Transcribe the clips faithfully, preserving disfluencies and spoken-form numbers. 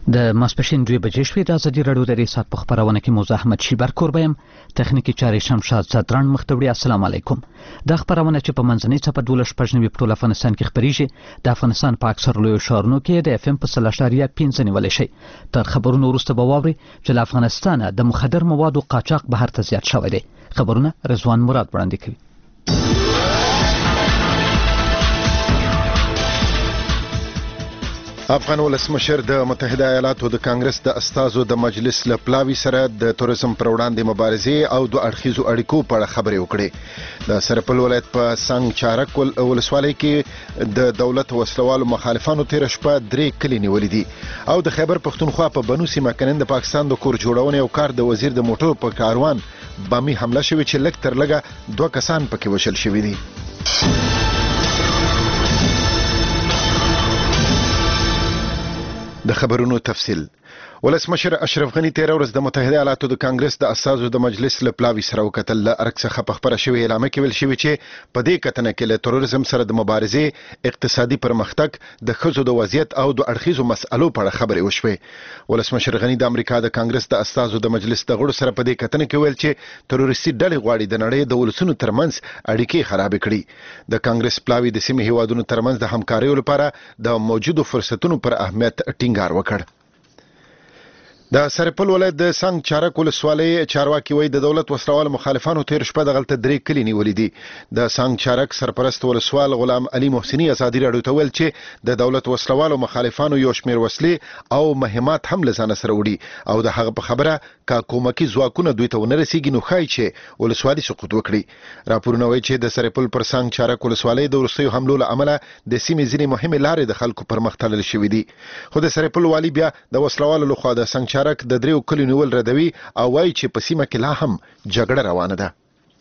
د ماسپښین دوه بجې شوې. د ازادي راډیو د ریاست په خبرونه کې موزه احمد شیبر کوربه یم. تخنیکی چارې شمشاد صدران مخ ته وړي. السلام علیکم. د خبرونه چې په منځنۍ څپه دولس شپږ نوي په ټول افغانستان کې خبرېږي د افغانستان په اکثر لویو ښارونو کې د اف ام په سل اشاریه پنځه نیولی شي. تر خبرونو وروسته به واورئ چې له افغانستانه د مخدر موادو قاچاق بهر ته زیات شوی دی. خبرونه رضوان مراد وړاندې کوي. افغان ولسمشر د متحده ایالاتو د کانګرس د استازو د مجلس له پلاوي سره د توریزم پر وړاندې مبارزې او د اړخیزو اړیکو په اړه خبرې وکړې. د سرپل ولایت په سنگ چارک ولسوالۍ کې د دولت وسلوالو مخالفانو تیر شپه درې کلي نیولې دي او د خیبر پښتونخوا په بنو سیمه کې د پاکستان د کور جوړونې او کار د وزیر د موټر په کاروان بامي حمله شوې چې لږ تر لږه دوه کسان پکې وشل شوي دي. د خبرونو تفصیل. ولسمشر اشرف غنی تیر ورځ د متحده ایالاتو د کانګرس د اساسو د مجلس له پلاوي سره وکتل. له ارګ څخه په خبره شوې اعلان کې ویل شوی چې په دې کتنه کې له تروریزم سره د مبارزې، اقتصادي پرمختګ، د ښځو د وضعیت او د اړخیزو مسالو په اړه خبرې وشوې. ولسمشر غنی د امریکا د کانګرس د اساسو د مجلس د غړو سره په دې کتنه کې ویل چې تروریستي ډلې غواړي د نړۍ د ولسونو ترمنځ اړیکې خراب کړي. د کانګرس پلاوي د سیمې هیوادونو ترمنځ د همکارۍ لپاره د موجودو فرصتونو پر اهمیت ټینګار وکړ. د سرپل ولایت د سنگ چارک ولسوالۍ چارواکي وایي د دولت وسلوال مخالفانو تیر شپه د غلطه درې کلي نیولې دي. د سنگ چارک سرپرست ولسوال غلام علي محسني ازادي راډیو ته ویل چې د دولت وسلوالو مخالفانو یو شمېر وسلې او مهمات هم له ځانه سره وړي او د هغه په خبره کا کومکی ځواکونه دوی ته ونه رسیږي نو ښایي چې ولسوالي سقوط وکړي. راپورونه وایي چې د سرپل پر سنگ چارک ولسوالۍ د وروستیو حملو له امله د سیمې ځینې مهمې لارې د خلکو پر مخ تړل شوې دي. خو د سرپل والي بیا د وسلوالو لخوا د سنگ چارک د دریو کلیو نیول ردوي او وایي چې په سیمه کې لا هم جګړه روانه ده.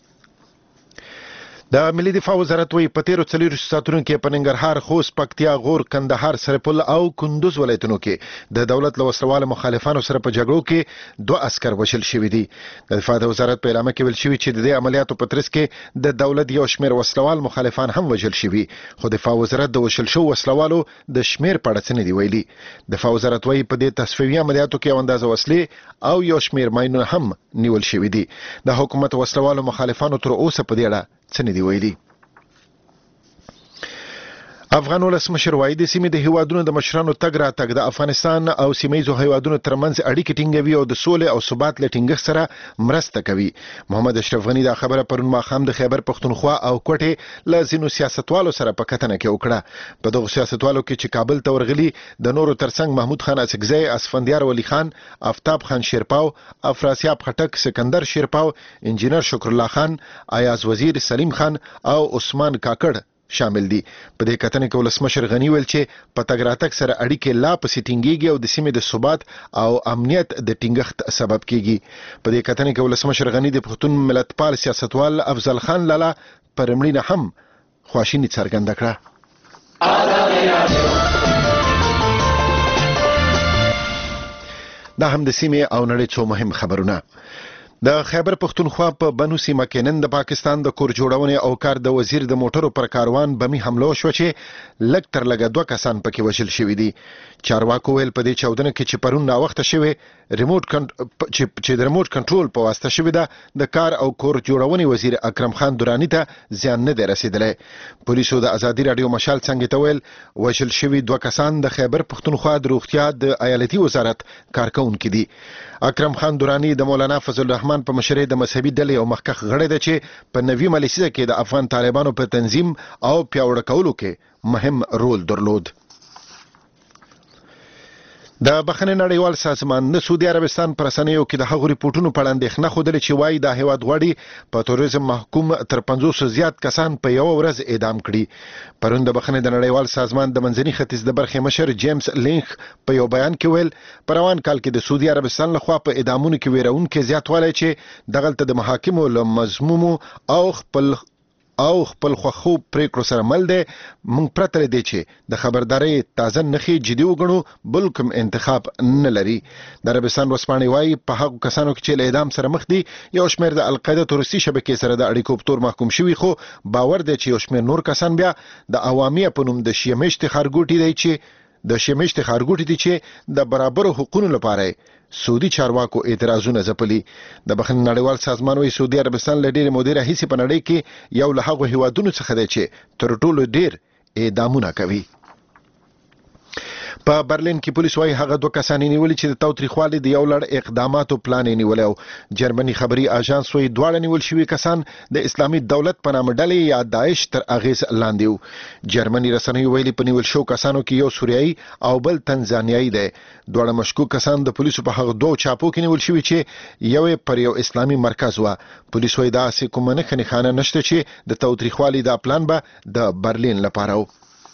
د ملي دفاع وزارت وایي په تیرو څلوېښتو ساعتونو کې په ننګرهار، خوست، پکتیا، غور، کندهار، سرپل او کندوز ولایتونو کې د دولت له وسلوالو مخالفانو سره په جګړو کې دوه عسکر وژل شوي دي. د دفاع د وزارت په اعلامیه کې ویل شوي چې د دې عملیاتو په ترڅ کې د دولت یو شمېر وسلوال مخالفان هم وژل شوي، خو دفاع وزارت د وژل شوو وسلوالو د شمېر په اړه څه نه دي ویلي. دفاع وزارت وایي په دې تصفیوي عملیاتو کې یو اندازه وسلې او یو شمېر ماینونه هم نیول شوي دي. د حکومت وسلوالو مخالفانو تر اوسه په دې اړه څه نه دي ویلي. افغان ولسمشر وایي د سیمې د هیوادونو د مشرانو تګ راتګ د افغانستان او سیمه‌ییزو هیوادونو ترمنځ اړیکې ټینګوي او د سولې او ثبات له ټینګښت سره مرسته کوي. محمد اشرف غنی دا خبره پرون ماښام د خیبر پښتونخوا او کوټې له ځینو سیاستوالو سره په کتنه کې وکړه. په دغو سیاستوالو کې چې کابل ته ورغلي د نورو ترڅنګ محمود خان اڅکزی، اسفندیار ولی خان، آفتاب خان شیرپاو، افراسیاب خټک، سکندر شیرپاو، انجینر شکر الله خان، ایاز وزیر، سلیم خان او عثمان کاکړ شامل دي. په دې کتنه کې ولسمشر غنی ویل چې په تګ راتګ سره اړیکې لا پسې ټینګېږي او د سیمې د ثبات او امنیت د ټینګښت سبب کیږي. په دې کتنه کې ولسمشر غنی د پښتون ملتپال سیاستوال افضل خان لالا پر مړینه هم خواشیني څرګنده کړه. دا هم د سیمې او نړۍ څو مهم خبرونه. د خیبر پښتونخوا په بنو سیمه کې نن د پاکستان د کور جوړونې او کار د وزیر د موټرو پر کاروان بمي حمله وشوه چې لږ تر لږه دوه کسان پکې وژل شوي دي. چارواکو ویل په دې چاودنه کې چې پرون ناوخته شوې ریموټ کنټ... چې د ریموټ کنټرول په واسطه شوې ده د کار او کور جوړونې وزیر اکرم خان درانی ته زیان نه دی رسیدلی. پولیسو د ازادي راډیو مشال څنګه ته ویل وژل شوي دوه کسان د خیبر پښتونخوا د روغتیا د ایالتي وزارت کارکونکي دي. اکرم خان درانی د مولانا فضل الرحمن په مشرۍ د مذهبي ډلې او مخکښ غړی دی چې په نوي ملیسیزه کې د افغان طالبانو په تنظیم او پیاوړه کولو کې مهم رول درلود. د بخښنې نړیوال سازمان د سعودي عربستان پر رسنیو کې د هغو ریپورټونو په اړه اندېښنه ښودلې چې وایي دا هیواد غواړي په تروریزم محکوم تر پنځوسو زیات کسان په یوه ورځ اعدام کړي. پرون د بخښنې د نړیوال سازمان د منځني ختیځ د برخې مشر جیمز لینک په یو بیان کې ویل په روان کال کې د سعودي عربستان لخوا په اعدامونو کې ویرونکي زیاتوالی چې دغلته د محاکمو له مضمومو او خپل او خپل خوخو پریکړو سره مل دی. موږ پرته له دې چې د خبردارۍ تازه نښې جدي وګڼو بل کوم انتخاب نه لري. د عربستان ورځپاڼې وایي په هغو کسانو کې چې له اعدام سره مخ دي یو شمېر د القاعده تروریستي شبکې سره د اړیکو په تور محکوم شوي، خو باور دی چې یو شمېر نور کسان بیا د عوامیه په نوم د شیعه مشتې ښارګوټي دی چې د شمیشت خارګوټي دي چې د برابر حقوقو لپاره سعودي چارواکو اعتراضونه ځپلي. د بخښنې نړیوال سازمان وایي سعودي عربستان له ډېرې مودې راهیسې په نړۍ کې یو له هغو هیوادونو څخه دی چې تر ټولو ډېر اعدامونه کوي. په برلین کې پولیس وايي هغه دوه کسان نیولي چې د تاوتریخوالي د یو لړ اقداماتو پلان یې نیولی او جرمني خبري اژانس وايي دواړه نیول شوي کسان د اسلامي دولت په نامه ډلې یا داعش تر اغېز لاندې وو. جرمني رسنیو ویلي په نیول شو کسانو کې یو سوریایي او بل تنزانیایي دی. دواړه مشکوک کسان د پولیسو په هغه دوه چاپو کې نیول شوي چې یو پر یو اسلامي مرکز و. پولیس وايي داسې کومه نښه نښانه نشته چې د تاوتریخوالي دا پلان به د برلین لپاره و.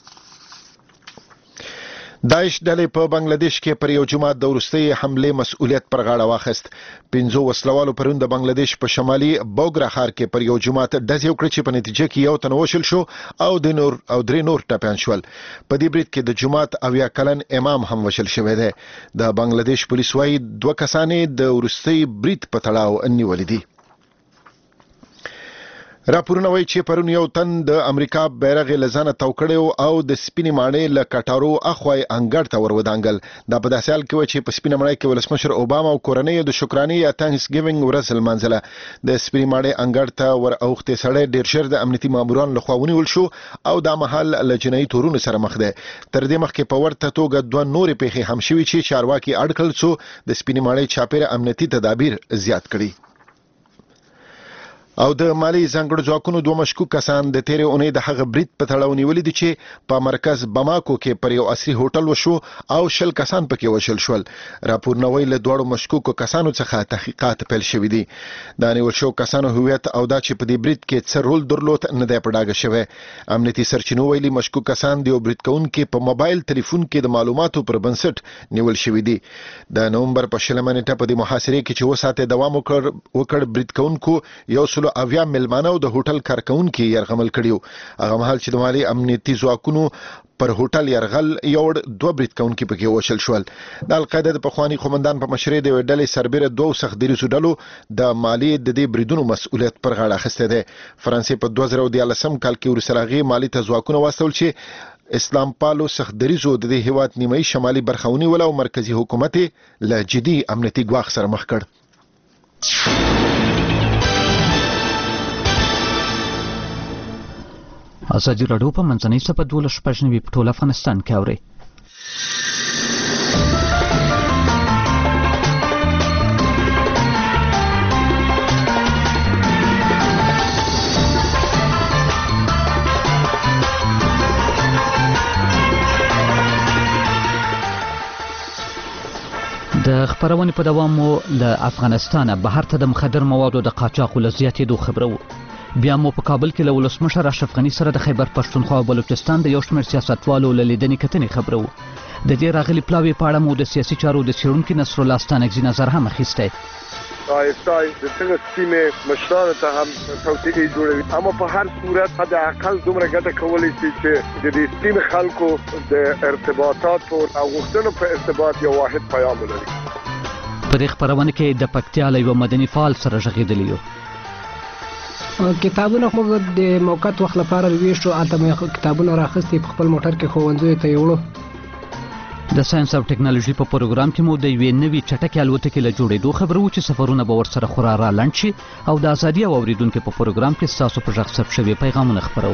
داعش ډلې په بنگلاديش کې پر یو جماعت د وروستۍ حمله مسؤلیت پر غاړه واخیست. پنځو وسلوالو پرون د بنگلاديش په شمالي بوګرا ښار کې پر یو جماعت ډزې وکړې چې په نتیجه کې یو تن وشل شو او د نور او درې نور ټپيان شول. په دې برید کې د جماعت اویا کلن امام هم وشل شوی دی. د بنگلاديش پولیس وايي دوه کسان د وروستۍ برید په تړاو نیولي دي. راپورونه وایي چې پرون یو تن د امریکا بیرغ لزانه توکړیو او د سپینې ماڼۍ له کټارو اخوای انګړ ته ور ودانګل. دا په داسې حال کې و چې په سپینې ماڼۍ کې ولسمشر اوباما او کورنۍ د شکرانې یا تانکس ګیوینګ ورځ لمانځله. د سپینې ماڼۍ انګړ ته ور اوښتې سړی ډېر ژر د امنیتي مامورانو لخوا ونیول شو او دا مهال له جنایي تورونو سره مخ دی. تر دې مخکې په ورته توګه دوه نورې پیښې هم شوي چې چارواکي اړ کړل څو د سپینې ماڼۍ چاپیره امنیتي تدابیر زیات کړي. او د مالی ځانګړو ځواکونو دوه مشکوک کسان د تیرې اونۍ د هغه برید په تړاو نیولي دي چې په مرکز بماکو کې پر یو عصري هوټل وشو او شل کسان پکې وشل شول. راپورونه وایي له دواړو مشکوکو کسانو څخه تحقیقات پیل شوي دي. د نیول شوو کسانو هویت او دا چې په دې برید کې څه رول درلود نه دی په ډاګه شوی. امنیتي سرچینو ویلي مشکوک کسان د یو برید کوونکي په موبایل تلیفون کې د معلوماتو پر بنسټ نیول شوي دي. د نومبر په شلمه نیټه په دې محاصرې کې چې وساته دوام وکړ وکړ برید کوونکو یو سلو اویا ملمانه او د هوټل کارکونکو یرغمل کړیو. هغه مهال چې د مالی امنیتي ځواکونو پر هوټل یرغل یو دوه برید کوونکو پکې وشل شول. د القاعده د پخوانی قومندان په مشرۍ د ډلې سربېره دوه سخت دریزو ډلو د مالی د دې بریدونو مسؤلیت پر غاړه اخیسته ده. فرانسې په دوه زره دیارلسم کال کې ورسره مالی ته ځواکونه واستول چې اسلام پالو سخت دریزو د دې هیواد نیمایي شمالي برخه ونیوله او مرکزی حکومت له جدي امنیتي ګواښ سره مخ کړ. ازادي راډیو په منځنۍ سپه دولس شپږ نوي په ټول افغانستان کې اوري. د خبرونې په دوام مو له افغانستانه بهر ته د مخدر موادو د قاچاقو له زیاتېدو خبرو. بیا مو په کابل کې له ولسمشر اشرف غني سره د خیبر پښتونخوا او بلوچستان د یو شمېر سیاستوالو له لیدنې کتنې خبرو. د دې راغلي پلاوي په اړه مو د سیاسي چارو د څېړونکي نصر الله ستانکزي نظر هم اخیستی. آیستای د څنګه سیمې مشرانو ته هم توصیې جوړوي، اما په هر صورت حد اقل دومره ګټه کولی شي چې د دې سیمې خلکو د ارتباطاتو او غوښتنو په ارتباط یو واحد پیام ولري. په دې خبرونه کې د پکتیا له یوه مدني فعال سره غږېدلی یو. کتابونه موږ د موقت وخت لپاره ویشو، هلته مې کتابونه راخستې په خپل موټر کې ښوونځیو ته یوړو. د ساينس او ټکنالوژي په پروګرام کې مو د یوې نوې چټکې الوتکې له جوړېدو خبرو چې سفرونه به ورسره خورا را لنډ شي، او د ازادي او اوریدونکو په پروګرام کې ستاسو په غږ ثبت شوي پیغامونه خپرو.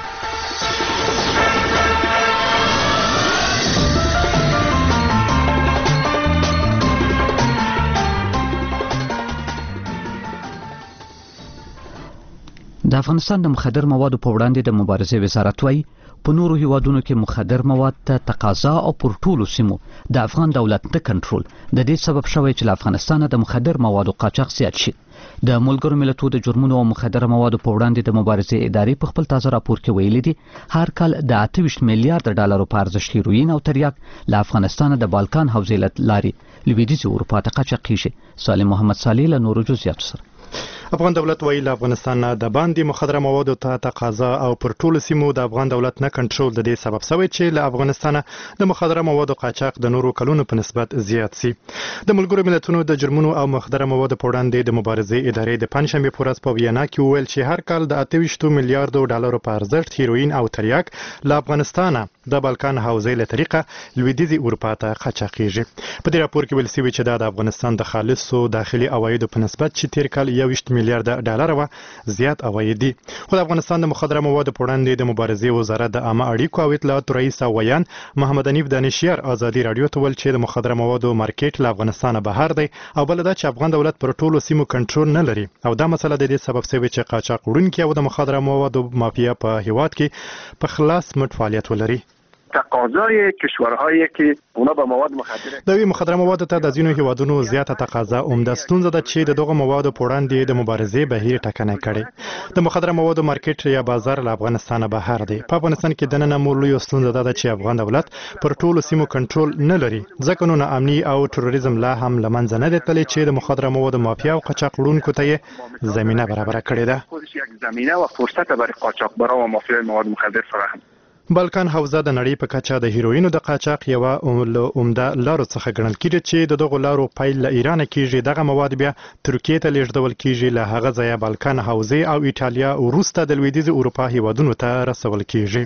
د افغانستان د مخدر موادو په وړاندې د مبارزې وزارت وايي په نورو هیوادونو کې مخدر مواد ته تقاضا او پر ټولو سیمو د افغان دولت نه کنټرول د دې سبب شوی چې له افغانستانه د مخدر موادو قاچاق زیات شي. د ملګرو ملتونو د جرمونو او مخدر موادو په وړاندې د مبارزې ادارې په خپل تازه راپور کې ویلي دي هر کال د اته ویشت میلیارډ ډالرو په ارزښت هیروین او تریاک له افغانستانه د بالکان حوزې له لارې لویدیځې اروپا ته قاچاق کیږي. سالم محمد صالح له نورو جزئیاتو سره. افغان دولت ویل له افغانستان د باندې مخدره موادو ته تقاضا او پر ټولو سیمو د افغان دولت نه کنټرول د دې سبب شوی چې له افغانستان د مخدره موادو قاچاق د نورو کلونو په نسبت زیات سي. د ملګرو ملتونو د جرمونو او مخدره موادو په وړاندې د مبارزې ادارې د پنځشنبه په ورځ په وینا کې ویل چې هر کال د اته ویشت میلیارډ ډالرو په ارزښت هیروین او تریاک له افغانستان د بالکان حوزې له طریقه لویدیځي اروپا ته قاچاقېږي. په دې راپور کې ویل شوي چې دا د افغانستان د خالصو داخلي عوایدو په نسبت چې تیر کال یوویشت میلیارډ ډالر و زیات عواید دي. خو د افغانستان د مخدره موادو په وړاندې د مبارزې وزارت د عامه اړیکو او اطلاعاتو رئیس او ویان محمد حنیف دانشیار ازادي رادیو ته ویل چې د مخدره موادو مارکیټ له افغانستانه بهر دی او بل دا چې افغان دولت پر ټولو سیمو کنټرول نه لري او دا مسله د دې سبب شوی چې قاچاق وړونکي او د مخدره موادو مافیا په هیواد کې په خلاص مټ فعالیت ولري. تقاضای کشورهایی که اونا به مواد مخدر د وی مخدره موادو ته د ځینو هیوادونو زیاته تقاضا عمده ستونزه ده چې د دغه موادو په وړاندې د مبارزې بهیر ټکنی کړي. د مخدره موادو مارکیټ یا بازار له افغانستانه بهر دی. په افغانستان کې د نن مولوی ستونزه ده چې افغان دولت پر ټولو سیمو کنټرول نه لري ځکه نو امني او تروریزم لا هم لمنځه نه دی تللی چې د مخدره موادو مافیا او قاچاق وړونکو ته زمینه برابر کړې ده. خودش یک زمینه و فرصت برای قاچاقبرا و مافیای مواد مخدر فراهم. بالکان حوزه د نړۍ په کچه د هیروینو د قاچاق یوه عمده لارو څخه ګڼل کېږي چې د دغو لارو پیل له ایران کېږي. دغه مواد بیا ترکیې ته لیږدول کېږي، له هغه ځایه بالکان حوزې او ایټالیا وروسته د لویدیځې اروپا هیوادونو ته رسول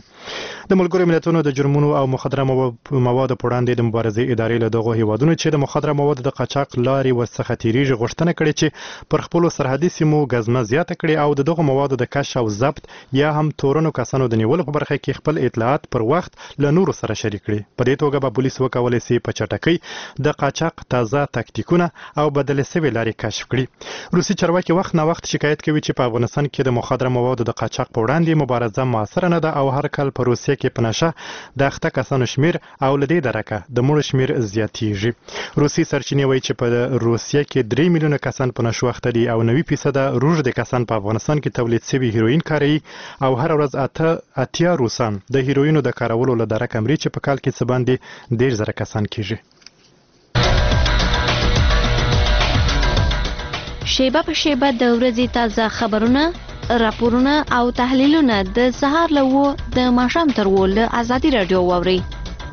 کېږي. د ملګرو ملتونو د جرمونو او مخدره موادو په وړاندې د مبارزې ادارې له دغو هیوادونو چې د مخدره موادو د قاچاق لارې ورڅخه تېرېږي غوښتنه کړې چې پر خپلو سرحدي سیمو ګزمه زیاته کړي او د دغو موادو د کشف او ضبط یا هم تورنو کسانو د نیولو په برخه کې خپل اطلاعات پر وخت له نورو سره شریک کړي. په دې توګه به پولیس وکولای شي په چټکۍ د قاچاق تازه تاکتیکونه او بدل شوي لارې کشف کړي. روسي چارواکي وخت نه وخت شکایت کوي چې په افغانستان کې د مخدره موادو د قاچاق په وړاندې مبارزه موثره نه ده او هر کال په روسیه کې په نشه د اخته کسانو شمیر او له دې درکه د مړو شمیر زیاتیږي. روسي سرچینې وایي چې په روسیه کې درې میلیونه کسان په نشو اخته دي او نوي فیصده روږدي کسان په افغانستان کې تولید شوي هیروین کاروي او هر ورځ اته اتیا روسان د هیروینو د کارولو له درک امري چې په کال کې څه باندې ډېر زره کسان کېږي. شیبه په شیبه د ورځې تازه خبرونه، راپورونه او تحلیلونه د سهار له اوه د ماښام تر اوه له ازادي راډیو واورئ.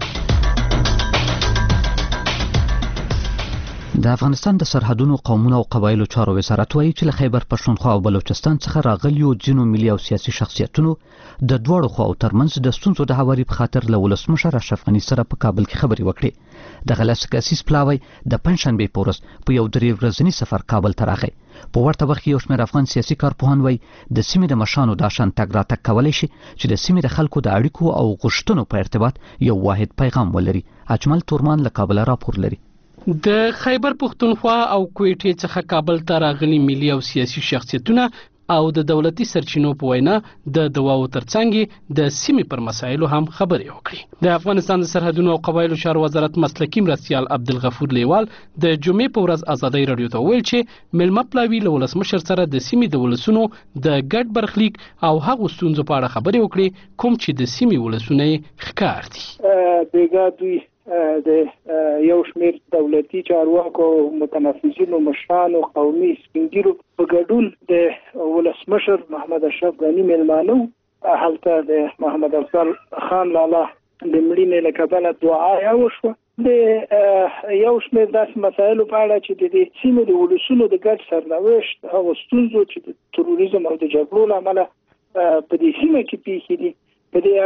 د افغانستان د سرحدونو قومونو او قبایلو چارو وزارت وایي چې له خیبر پښتونخوا او بلوچستان څخه راغلیو ځینو ملي او سیاسي شخصیتونو د دواړو خواو ترمنځ د ستونزو د هواري په خاطر له ولسمشر اشرف غني سره په کابل کې خبرې وکړې. دغه لاسکاسیس پلاوی د پنځشنبې په ورځ په یو درې ورځني سفر کابل ته راغی. په ورته وخت کې یو شمېر افغان سیاسي کارپوهان وایي د سیمې د مشرانو دا شان تګ راتګ کولی شي چې د سیمې د خلکو د اړیکو او غوښتنو په ارتباط یو واحد پیغام ولري. اجمل تورمان له کابل راپور لري. د خیبر پښتونخوا او کویټې څخه کابل ته راغلي ملي او سیاسي شخصیتونه او د دولتي سرچینو په وینا د دواو ترڅنګ د سیمې پر مسایلو هم خبرې وکړي. د افغانستان د سرحدونو او قبایلو چارو وزارت مسلکي مرستیال عبدالغفور لیوال د جمعې په ورځ ازادي راډیو ته ویل چې ملمه پلاوي له ولسمشر سره د سیمې د ولسونو د ګډ برخلیک او هغو ستونزو په اړه خبرې وکړي کوم چې د سیمې ولسونه ښکار دي. بیګا دوی د یو شمېر دولتي چارواکو متنفذینو مشرانو قومي سپینګیرو په ګډون د ولسمشر محمد اشرف غني مېلمانه هلته د محمد افضل خان لالا د مړینې له کبله دعا وشوه. د یو شمېر داسې مسایلو په اړه چې د سیمې د ولسونو د ګډ سرنوشت هغو ستونزو چې د تروریزم او د جګړو له امله په دې سیمه کې پیښې دي په دې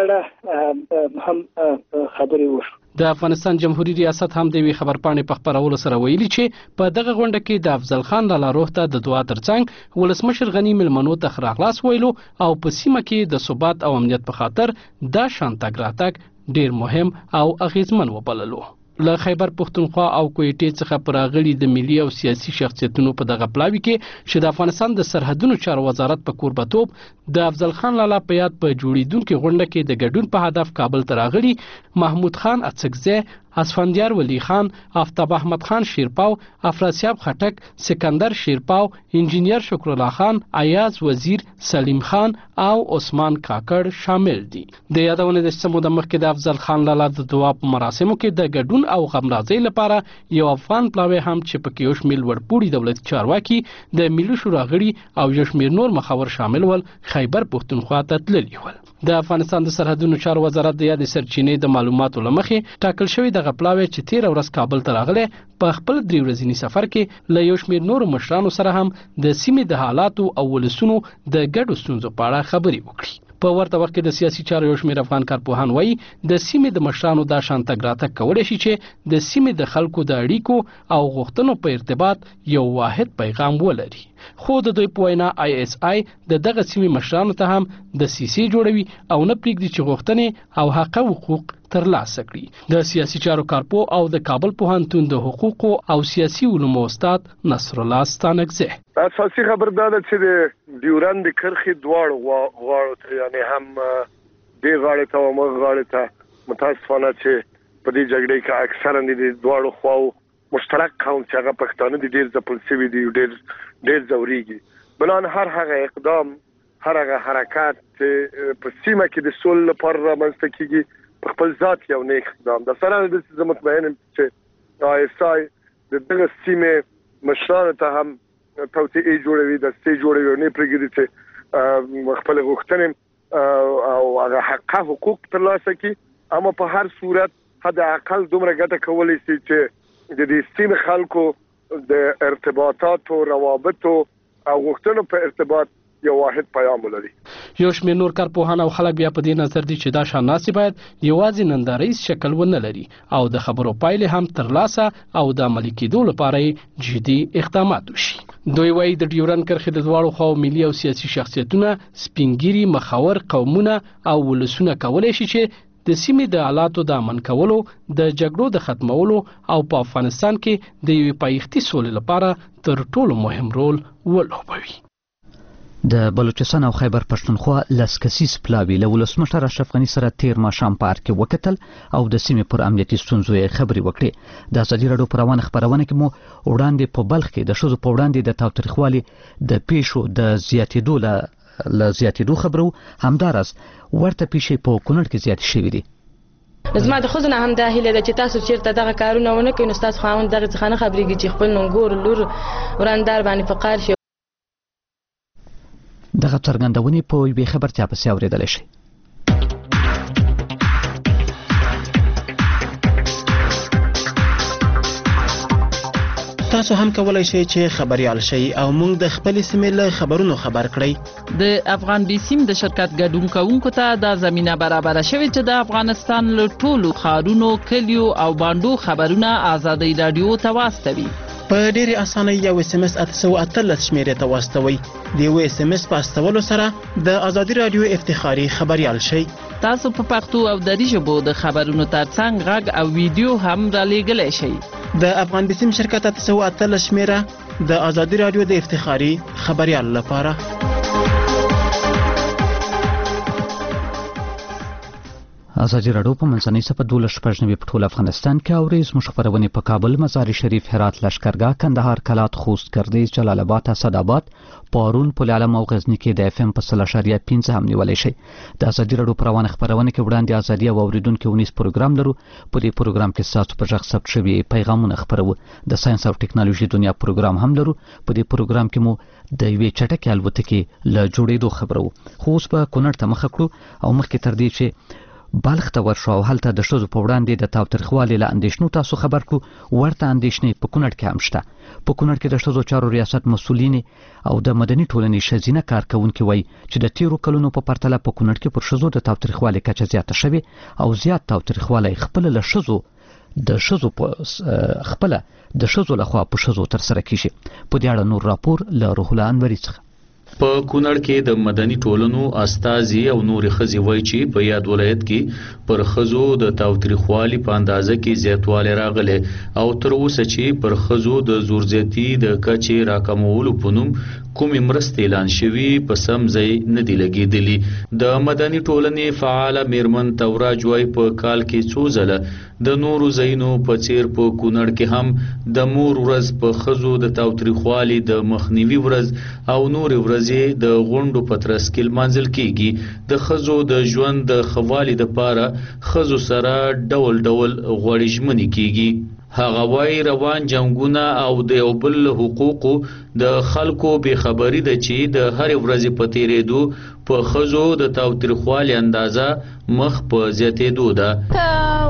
اړه هم خبرې وشوه. د افغانستان جمهوریت ریاست هم د وی خبرپاڼې په خبرولو سره ویلي چې په دغه غونډه کې د افضل خان لالا روح ته د دعا ترڅنګ ولسمشر غني ملمنو ته خراغلاس ویلو او په سیمه کې د ثبات او امنیت په خاطر دا شان تګ راتګ ډیر مهم او اغیزمن وبللو. له خیبر پښتونخوا او کویټې څخه پراغلي د ملي او سیاسي شخصیتونو په دغه پلاوي کې چې د افغانستان د سرحدونو چارو وزارت په کوربتوب د افضل خان لالا په یاد په جوړیدونکو غونډه کې د ګډون په هدف کابل ته راغلي محمود خان اڅکزی، اسفندیار ولی خان، آفتاب احمد خان شیرپاو، افراسیاب خټک، سکندر شیرپاو، انجینیر شکر الله خان، ایاز وزیر، سلیم خان او عثمان کاکړ شامل دي. د یادونه د سمو د مخکې د افضل خان لالا د دعا په مراسمو کې د ګډون او غمرازۍ لپاره یو افغان پلاوی هم چې پکې یو شمېر لوړپوړي دولتي چارواکي د ملي شورا غړي او یو شمېر نور مخور شامل ول خیبر پښتونخوا ته تللي ول. د افغانستان د سرحدونو چارو وزارت د یادې سرچینې د معلوماتو له مخې ټاکل شوی دغه پلاوی چې تیر ورځ کابل ته راغلی په خپل درې ورځني سفر کې له یو شمېر نورو مشرانو سره هم د سیمې د حالاتو او ولسونو د ګډو ستونزو په اړه خبرې وکړي. په ورته وخت کې د سیاسي چارو یو شمېر افغان کارپوهان وایي د سیمې د مشرانو دا شان تګ راتګ کولی شي چې د سیمې د خلکو د اړیکو او غوښتنو په ارتباط یو واحد پیغام ولري. خو د دوی په وینا آی اس آی د دغه سیمې مشرانو ته هم د سیسې جوړوي او نه پرېږدي چې غوښتنې او حق حقوق ترلاسه کړي. د سیاسي چارو کارپو او د کابل پوهنتون د حقوقو او سیاسي علومو استاد نصر الله ستانکزی اساسي خبر دا ده چې د ډیورند کرښې دواړو غاړو ته یعنی هم دې غاړې ته او مغ غاړې ته متاسفانه چې په دې جګړې کې اکثرا د دواړو خواو مشترک قوم چې هغه پښتانه دي ډېر ځپل شوي دي ډېر ډېر ځورېږي. بلان هر هغه اقدام هر هغه حرکات چې په سیمه کې د سولې لپاره رامنځته کېږي په خپل ذات یو نیک اقدام ده. سره د دې مطمئن یم چې آی اس آی د دغه سیمې مشرانو ته هم توطئې جوړوي دستې جوړوي او نه پرېږدي چې خپل غوښتنې او هغه حق حقوق ترلاسه کړي. اما په هر صورت حد اقل دومره ګټه کولی شي چې د دې سیمې خلکو د ارتباطاتو روابطو او غوښتنو په ارتباط یو واحد پیغام ولري. یو شمېر نور کارپوهان او خلک بیا په دې نظر دي چې دا شاناسي باید یوازې ننداریز شکل ونه لري او د خبرو پایلې هم ترلاسه او د عملي کېدو لپاره جدي اقدامات وشي. دوی وایي د ډیورند کرښې د دواړو خواو ملي او سیاسي شخصیتونه سپینګیري مخاور قومونه او ولسونه کولی شي چې د سیمې د حالاتو د امن کولو د جګړو د ختمولو او په افغانستان کې د یوې پایښتي سولې لپاره تر ټولو مهم رول ولوبوي. د بلوچستان او خیبر پښتونخوا لس کسیز پلاوي له ولسمشر اشرف غني سره تیر ماښام په ارګ کې وکتل او د سیمې پر امنیتي ستونزو یې خبرې وکړې. د ازادي راډیو په روانه خپرونه کې مو وړاندې په بلخ کې د ښځو په وړاندې د تاوتریخوالي د پیښو د زیاتېدو له له زیاتېدو خبرو همداراز ورته پیښې په کونړ کې زیاتې شوې دي. زما د ښځو نه هم دا هیله ده چې تاسو چېرته دغه کارونه ونه کوئ نو ستاسو خاوند دغه څخه نه خبرېږي چې خپل نونګور لور وراندار باندې فقار شي. دغه څرګندونې په یوې خبرتیا پسې اورېدلی شئ. تاسو هم کولای شئ چې خبريال شئ او موږ د خپل سیمې له خبرونو خبر کړئ. د افغان بي سیم د شرکت ګډون کوونکو ته د زمينه برابر شوی چې د افغانستان له ټولو ښارونو کلیو او باندو خبرونه آزادۍ رادیو ته واستوي. په ډېرې اسانۍ یو اس ام اس اته سوه اتلس شمېرې ته واستوئ. د یو اس ام اس په استولو سره د ازادي رادیو افتخاري خبريال شئ. تاسو په پښتو او دری ژبو د خبرونو ترڅنګ غږ او ویډیو هم را لېږلی شئ. د افغان بي سیم شرکت اته سوه اتلس شمېره د ازادي رادیو د افتخاري خبريال لپاره. ازادي راډیو په منځنۍ صفحه دولس شپږ نوي په ټول افغانستان کې اوري. زموږ خبرونه په کابل، مزار شریف، هرات، لشکرګاه، کندهار، کلات، خوست، ګردیز، جلال آباد، اسداباد، پارون، پل علم او غزنی کې د اف ام په سل اشاریه پنځه هم نیولای شي. د ازادي راډیو په روانه خبرونه کې وړاندې ازادي او اوریدونکو ونیس پروګرام لرو. په دې پروګرام کې تاسو په ځخ ثبت شوی پیغامونه خبرو. د ساينس او ټکنالوژي دنیا پروګرام هم لرو. په دې پروګرام کې مو د یوې چټکې الوتکې له جوړېدو خبرو. خو اوس په کونړ ته مخ کړو او مخکې تر دې چې بلخ ته ورشو او هلته د ښځو په وړاندې د تاوتریخوالي له اندېښنو تاسو خبر کړو. ورته اندېښنې په کونړ کې هم شته. په کونړ کې د ښځو چارو ریاست مسؤلین او د مدني ټولنې ښځینه کارکونکي وایي چې د تیرو کلونو په پرتله په کونړ کې پر ښځو د تاوتریخوالي کچه زیاته شوې او زیات تاوتریخوالی خپل له ښځو د ښځو په خپل د ښځو لخوا په ښځو تر سره کیږي. په دې اړه نور راپور له روح الله انوري څخه. په کونړ کې د مدني ټولنو استازي او نور ښځې وایي چې په یاد ولایت کې پر ښځو د تاوتریخوالي په اندازه کې زیاتوالی راغلی او تر اوسه چې پر ښځو د زور زیاتي د کچې راکمولو په نوم کومې مرستې اعلان شوي په سم ځای نه دي لګېدلي. د مدني ټولنې فعاله میرمن توراج وایي په کال کې څو ځله د نورو ځایونو په څیر په کونړ کې هم د مور ورځ په ښځو د تاوتریخوالي د مخنیوي ورځ او نور ورځې د غونډو په ترڅ کې لمانځل کیږي. د ښځو د ژوند د ښه والي دپاره ښځو سره ډول ډول غوړې ژمنې کیږي. هغه وایي روان جنګونه او د یو بل حقوقو د خلکو بې خبري ده چې د هرې ورځې په تیرېدو په ښځو د تاوتریخوالي اندازه مخ په زیاتېدو ده.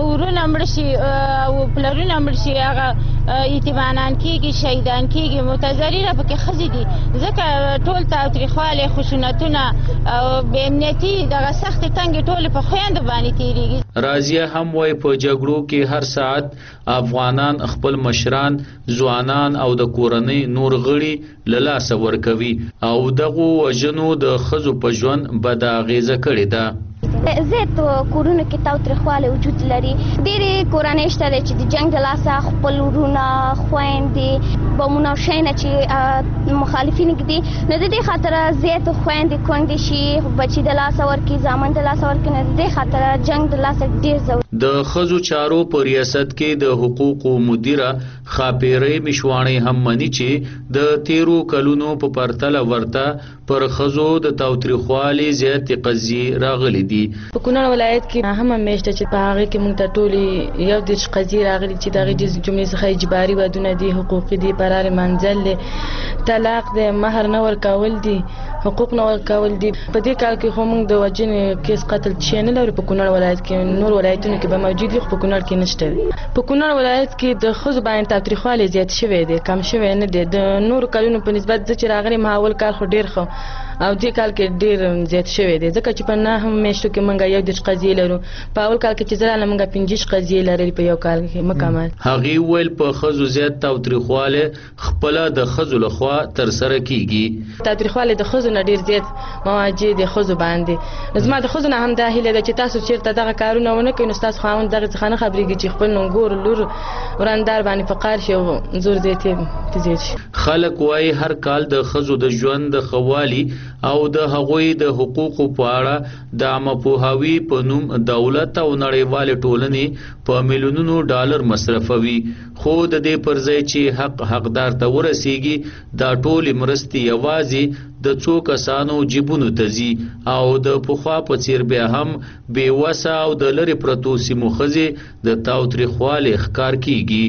ورونه مړ شي او پلرونه مړ شي هغه یتیمانان کېږي شهیدان کېږي متضرره پکې ښځې دي ځکه ټول تاوتریخوالی خشونتونه او بې امنیتي دغه سختې تنګې ټولې په خویندو باندې تېرېږي. راضیه هم وایي په جګړو کې هر ساعت افغانان خپل مشران ځوانان او د کورنۍ نور غړي له لاسه ورکوي او دغو وژنو د ښځو په ژوند بده اغېزه کړې ده. زیات کورونو کې تاوتریخوالی وجود لري. ډېرې کورنۍ شته دی چې د جنګ د لاسه خپل ورونه خویندې بمونه او شیونه چې مخالفین ږدي نو د دې خاطره زیات خویندې کونډې شي بچي د لاسه ورکړي زامن د لاسه ورکړي نو د دې خاطره جنګ د لاسه ډېر ضروري. د ښځو چارو په ریاست کې د حقوقو مدیره خاپیرۍ مشواڼۍ هم مني چې د تیرو کلونو په پرتله ورته پر ښځو د تاوتریخوالي زیاتې قضیې راغلي دي. په کونړ ولایت کې هم میاشته چې په هغه کې موږ ته ټولې یو دېرش قضیې راغلي چې دغه جملې څخه اجباري ودونه دي حقوقي دي فرار منزل دی طلاق دی مهر نه ورکول دي حقوق نه ورکول دي. په دې کال کې خو موږ د وژنې کیس قتل چې نه لرو په کونړ ولایت کې نور ولایتونو کې به موجود وي خو په کونړ کې نشته. په کونړ ولایت کې د ښځو باندې تاوتریخوالی زیات شوی دی کم شوی نه دی د نورو کلونو په نسبت زه چې راغلی ما اول کال خو ډېر ښه او دې کال کې ډېر زیات شوی دی ځکه چې په نهه میاشتو کې موږ یو دېرش قضیې لرو په اول کال کې چې زه رالم موږ پنځه قضیې لرلې په یو کال کې مکمل. هغې وویل په ښځو زیات تاوتریخوالی خپله د ښځو لخوا ترسره کیږي. تاوتریخوالی د ښځو نه ډېر زیات مواجه د ښځو باندې زما د ښځو نه هم دا هیله ده چې تاسو چېرته دغه کارونه ونه کوئ نو ستاسو خاوند دغه څخه نه خبرېږي چې خپل نونګور لور ورندار باندې فقار شي او زور زیات یې زیات شي. خلک وایي هر کال د ښځو د ژوند د ښه والي او د هغوی د حقوقو په اړه د عامه پوهاوي په نوم دولت او نړیوالې ټولنې په میلیونونو ډالر مصرفوي خو د دې پر ځای چې حق حقدار ته ورسیږي دا ټولې مرستې یوازې د څو کسانو جیبونو ته ځي او د پخوا په څیر بیا هم بې وسه او د لرې پرتو سیمو ښځې د تاوتریخوالي ښکار کیږي.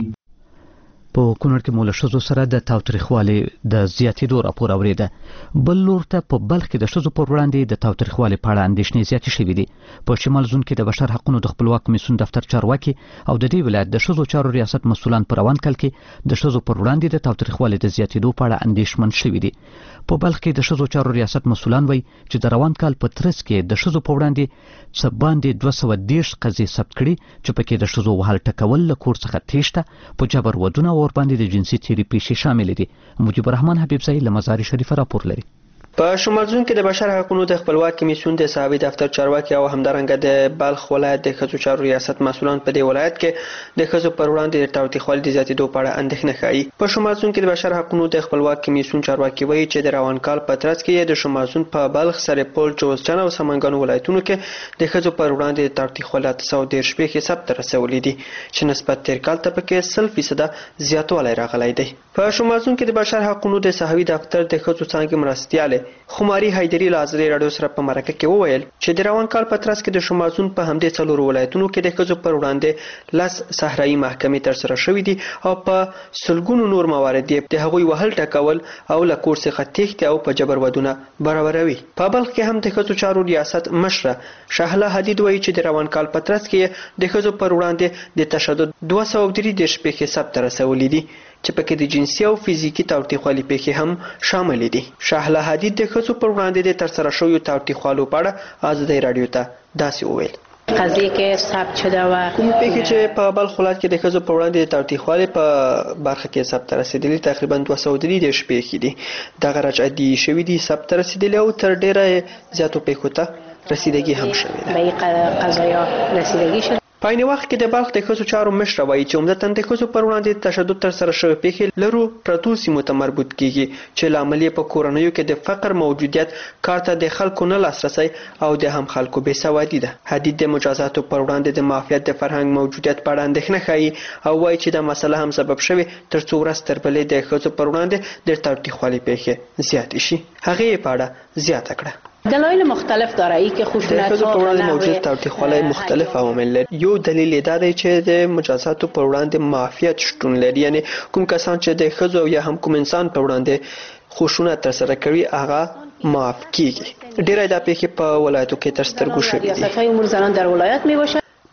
په کونړ کې مو له ښځو سره د تاوتریخوالي د زیاتېدو راپور اورېده. بل لور ته په بلخ کې د ښځو پر وړاندې د تاوتریخوالي په اړه اندېښنې زیاتې شوې دي. په شمال زون کې د بشر حقونو د خپلواک کمیسیون دفتر چارواکي او د دې ولایت د ښځو چارو ریاست مسؤلان په روان کال کې د ښځو پر وړاندې د تاوتریخوالي د زیاتېدو په اړه اندېښمن شوي دي. په بلخ کې د ښځو چارو ریاست مسؤلان وایي چې د روان کال په ترڅ کې د ښځو په وړاندې څه باندې دوه سوه دېرش قضیې ثبت کړي چې پکې د ښځو وهل ټکول له کور څخه تېښته په جبر ودونه او ورباندې د جنسي تېري پیښې شاملې دي. مجيب الرحمن حبیبزی له مزار شریف راپور لري. په شمال زون کې د بشر حقونو د خپلواک کمیسیون د صحابي دفتر چارواکي او همدارنګه د بلخ ولایت د ښځو چارو ریاست مسؤلان په دې ولایت کې د ښځو پر وړاندې د تاوتریخوالي د زیاتېدو په اړه اندېښنه ښیي. په شمال زون کې د بشر حقونو د خپلواک کمیسیون چارواکي وایي چې د روان کال په ترڅ کې د شمال زون په بلخ سرپل جوزجان او سمنګان ولایتونو کې د ښځو پر وړاندې د تاوتریخوالي اته سوه دېرش پیښې ثبت رسولې دي چې نسبت تېر کال ته پکې سل فیصده زیاتوالی راغلی دی. په شمال زون کې د بشر حقونو د صحابي دفتر د ښځو څانګې مرستیاله خماري حیدري له ازادي راډیو سره په مرکه کې وویل چې د روان کال په ترڅ کې د شمال زون په همدې څلورو ولایتونو کې د ښځو پر وړاندې لس صحرایي محکمې ترسره شوې دي او په سلګونو نور موارد یې د هغوی وهل ټکول او له کور څخه تېښتې او په جبر ودونه برابروي. په بلخ کې هم د ښځو چارو ریاست مشره شهله حدید وایي چې د روان کال په ترڅ کې د ښځو پر وړاندې د تشدد دوه سوه درې دېرش پیښې ثبت رسولې دي چې پکې د جنسي او فزیکي تاوتریخوالي پیښې هم شامل دي. شهله حدید د ښځو پر وړاندې د ترسره شویو تاوتریخوالو په اړه ازادي راډیو ته داسې وویل. قضیه که ثبت شده و کوم پیښې چې په بلخ ولایت کې د ښځو په وړاندې د تاوتریخوالي په برخه کې ثبت رسیدلي تقریبا دوه سوه درې دېرش پیښې دي. دغه رجعتي شوي دي ثبت رسیدلي او تر ډیره زیاتو پیښو ته رسیدګي هم شوې ده. به قضایا رسیدګي شده. په عین وخت کې د بلخ د ښځو چارو مشره وایي چې عمدتاً د ښځو پر وړاندې د تشدد ترسره شوې پیښې لرو پرتو سیمو ته مربوط کیږي چې لامل یې په کورنیو کې د فقر موجودیت کار ته د خلکو نه لاسرسی او د هم خلکو بې سوادي ده. حدید د مجازاتو پر وړاندې د معافیت د فرهنګ موجودیت په اړه اندېښنه ښیي او وایي چې دا مسله هم سبب شوې تر څو ورځ تر بلې د ښځو پر وړاندې د تاوتریخوالي پیښې زیاتې شي. هغې یې په اړه زیاته کړه. دلایل مختلف داره ای که خشونت ها په وړاندې موجود تاوتریخوالي مختلف عوامل لري. یو دلیل دا دی چې د مجازاتو پر وړاندې معافیت شتون لري، یعنی کوم کسان چې د ښځو یا هم کوم انسان په وړاندې خشونت ترسره کوي هغه معاف کیږي. ډیره دا پیښې په ولایتو کې تر سترګو شوې دي. ریاست‌های امور زنان در ولایت میباشه. په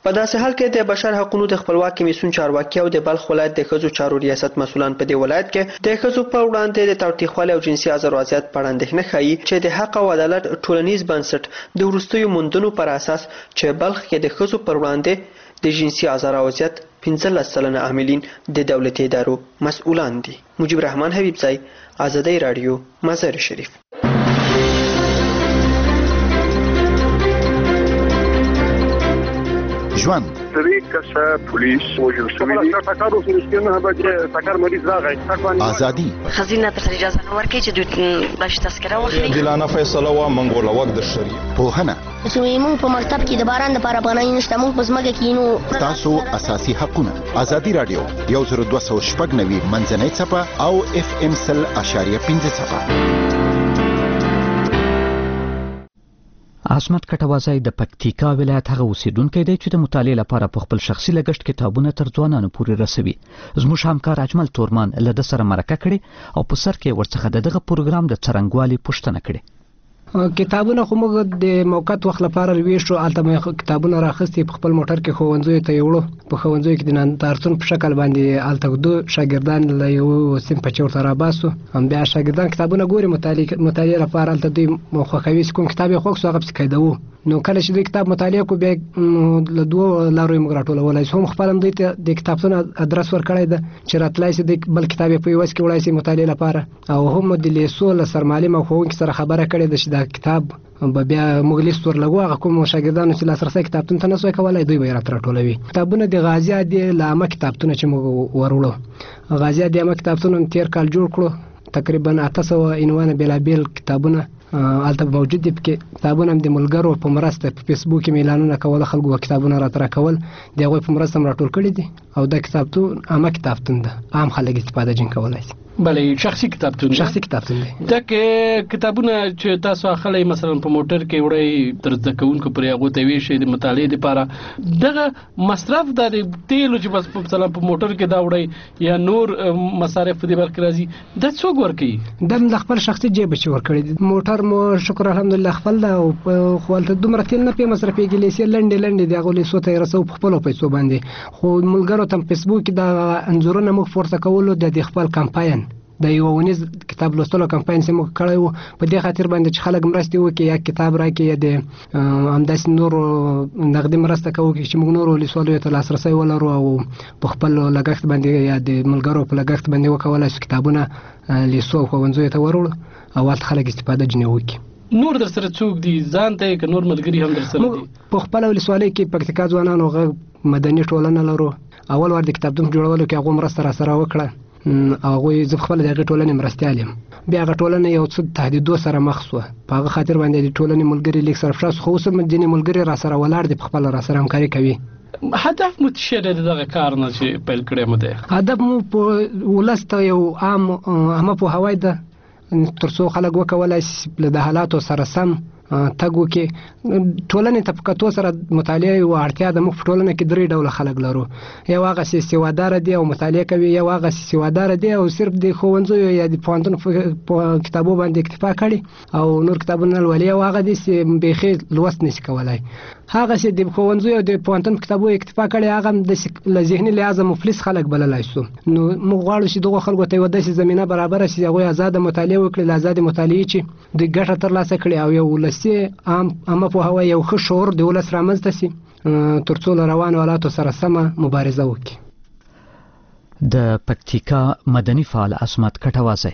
په داسې حال کې د بشر حقوقو د خپلواک کمیسیون چارواکي او د بلخ ولایت د ښځو چارو ریاست مسؤلان په دې ولایت کې د ښځو په وړاندې د تاوتریخوالي او جنسي آزار او اذیت په اړه اندېښنه ښیي چې د حق او عدالت ټولنیز بنسټ د وروستیو موندنو پر اساس چې بلخ کې د ښځو پر وړاندې د جنسي آزار او اذیت پنځلس سلنه عاملین د دولتي ادارو مسؤلان دي. مجيب رحمان حبیبزی، آزادی رادیو، مزار شریف. ژوند درې کسه پولیس وژل شوي دي. ټکر وسو نه به چې ټکر مریض راغی. ازادي خزینه ته اجازه نه ورکړي چې دوی بلش تذکره واخلي. دلانه فیصله وا منګول وخت د شری پوهنه چې موږ په مکتب کې د باران لپاره پناه نشته، موږ په ځمکه کې نو تاسو اساسي حقونه. ازادي رادیو یو زر دوه سوه شپږ نوي منځنۍ څپه او اف ام سل اشاریه پنځه څپه. عصمت کټوازی د پکتیکا ولایت هغه اوسیدونکی دی چې د مطالعې لپاره په خپل شخصي لګښت کتابونه تر ځوانانو پورې رسوي. زموږ همکار اجمل تورمان له ده سره مرکه کړې او په سر کې ورڅخه د دغه پروګرام د څرنګوالي پوښتنه کړې. کتابونه خو موږ د موقت وخت لپاره ویشو، الته مې کتابونه راخستې په خپل موټر کې ښوونځیو ته یوړو. په ښوونځیو کې د نندارتون په شکل باندې الته دو شاګردان له یو سیم په چور ته راباسو. هم بیا شاګردان کتابونه ګوري مطالعه مطالعه لپاره، الته دوی خوښوي چې کوم کتاب یې خوښ سو هغه پسې قیدوو. نو کله چې دوی کتاب مطالعه کو بیا له دوو لارو یې موږ راټولولی چې هم خپل هم دوی ته د کتابتون ادرس ورکړی ده چې راتلی شي دوی بل کتاب یې په یوه کې وړی شي مطالعې لپاره، او هم د لیسو له سرمعلم او ښوونکي سره خبره کړې ده چې دا کتاب به بیا موږ لیست ورلګو. هغه کوم شاګردانو چې لاسرسی کتابتون ته نسوی کولی دوی به یې راته راټولوي. کتابونه د غازي عادي له عامه کتابتونه چې موږ وروړو، غازي عادي عامه کتابتون تېر کال جوړ کړو. تقریبا اته سوه عنوانه بېلابېل کتابونه هلته موجود دي. پکې کتابونه هم د ملګرو په مرسته په فیسبوک کې مې اعلانونه کول، خلکو کتابونه راته راکول، د هغوی په مرسته هم راټول کړي دي. او دا کتابتون عامه کتابتون ده، عام خلک استفاده جن کولی شي. بله شخصي کتابتون شخصي کتابتون دی. دا کتابونه چې تاسو اخلئ مثلا په موټر کې وړئ تر زده کوونکو پورې هغو ته ویشئ د مطالعې دپاره، دغه مصرف دا د تیلو چې بس مثلا په موټر کې دا وړئ یا نور مصارف په دې برخه راځي، دا څوک ورکوي؟ دا د خپل شخصي جیب چې ورکړي دي. موټر مو شکر الحمدلله خپل ده، او خو هلته دومره تیل نه پې مصرفېږي. لیسې لنډې لنډې د هغو لیسو ته یې رسوو په خپلو پیسو باندې. خو ملګرو ته په فیسبوک کې دا انځورونه موږ پورته کولو د دې خپل کمپاین د یو ونیز کتاب لوستلو کمپاین چې موږ کړی و، په دې خاطر باندې چې خلک مرستې وکړي، یا کتاب راکړي یا د همداسې نورو نغدي مرسته کوو چې موږ نورو لیسوالو ته لاسرسی ولرو او په خپل لګښت باندې یا د ملګرو په لګښت باندې وکولی شو کتابونه لیسو او ښوونځیو ته وروړو او هلته خلک استفاده جنې وکړي. نور در سره څوک دي ځان ته که نور ملګري هم در سره دي؟ په خپله ولسوالۍ کې پکتیکا ځوانانو غږ مدني ټولنه لرو. اول وار د کتابتون جوړولو کې هغو مرسته را سره وکړه، هغوی زه خپله د هغې ټولنې مرستیال یم. بیا هغه ټولنه یو څه تهدیدو سره مخ سوه، په هغه خاطر باندې د ټولنې ملګري لیک سره فشار سو. خو اوس هم ځینې ملګري را سره ولاړ دي، په خپله را سره همکاري کوي. هدف مو څه دی دغه کار نه چې پیل کړی مو دی؟ هدف مو په ولس ته یو عام عامه پوهاوی ده، تر څو خلک وکولی شي له د حالاتو سره سم تګ وکړي. ټولنې ته په کتو سره مطالعه یو اړتیا ده. موږ په ټولنه کې درې ډوله خلک لرو، یو هغسې سواداره دي او مطالعه کوي، یو هغسې سواداره دي او صرف د ښوونځیو یا د پوهنتون په کتابو باندې اکتفا کړي او نور کتابونه نه لولي، او هغه دي چې بیخي لوست نشي کولی. هغسې د ښوونځیو او د پوهنتون په کتابو اکتفا کړي هغه هم داسې له ذهني لحاظه مفلس خلک بللی شو. نو موږ غواړو چې دغو خلکو ته یوه داسې زمینه برابره شي چې هغوی ازاده مطالعه وکړي، له ازادې مطالعې چې دوی ګټه ترلاسه کړي او یو ولسي عام عامه پوهاوی، یو ښه شعور د ولس رامنځته شي تر څو له روانو حالاتو سره سمه مبارزه وکړي. د پکتیکا مدني فعال عصمت کټوازی.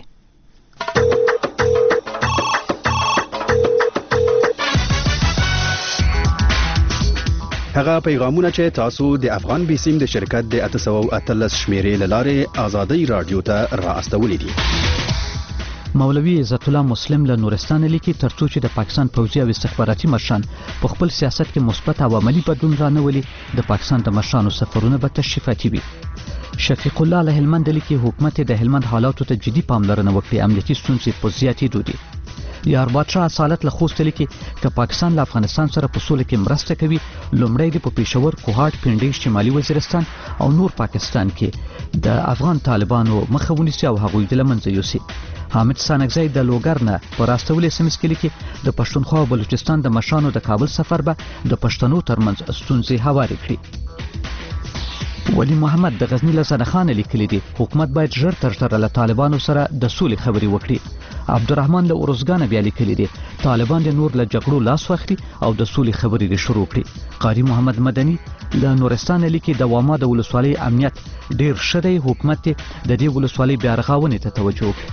هغه پیغامونه چې تاسو د افغان بیسیم د شرکت د اته سوه اتلس شمیرې له لارې آزادۍ رادیو ته را استولی دي. مولوي عزت الله مسلم له نورستان لیکي ترڅو چې د پاکستان پوځي او استخباراتي مشران په خپل سیاست کې مثبت او عملی بدلون رانولي، د پاکستان د مشرانو سفرونه به تشریفاتي وي. شفیق الله له هلمند لیکي حکومت د هلمند حالاتو ته جدي پاملرنه وکړي، امنیتي ستونزې په زیاتېدو دي. یار بادشاه اصالت له خوست لیکي چې پاکستان له افغانستان سره په سوله کې مرسته کوي لومړی د په پېښور کوهاټ پنډۍ شمالي وزیرستان او نور پاکستان کې د افغان طالبانو مخه ونیسي او هغوی د له منځه یوسي. حامد سانکزی د لوګر نه په راستولې اس ام اس کې لیکي د پښتونخوا او بلوچستان د مشرانو د کابل سفر به د پښتنو ترمنځ ستونزې هوارې کړي. ولی محمد د غزنی له زنخان لیکلی دی حکومت باید ژر تر ژره له طالبانو سره د سولې خبرې وکړي. عبدالرحمن له اورزګانه بیا لیکلی دی طالبان د نور له جګړو لاس واخلي او د سولې خبرې لري شروع کړي. قاری محمد مدني له نورستان لیکي د واما د ولسوالۍ امنیت ډیر ښه دی حکومت د دې ولسوالۍ بیا رغاونې ته توجه وکړي.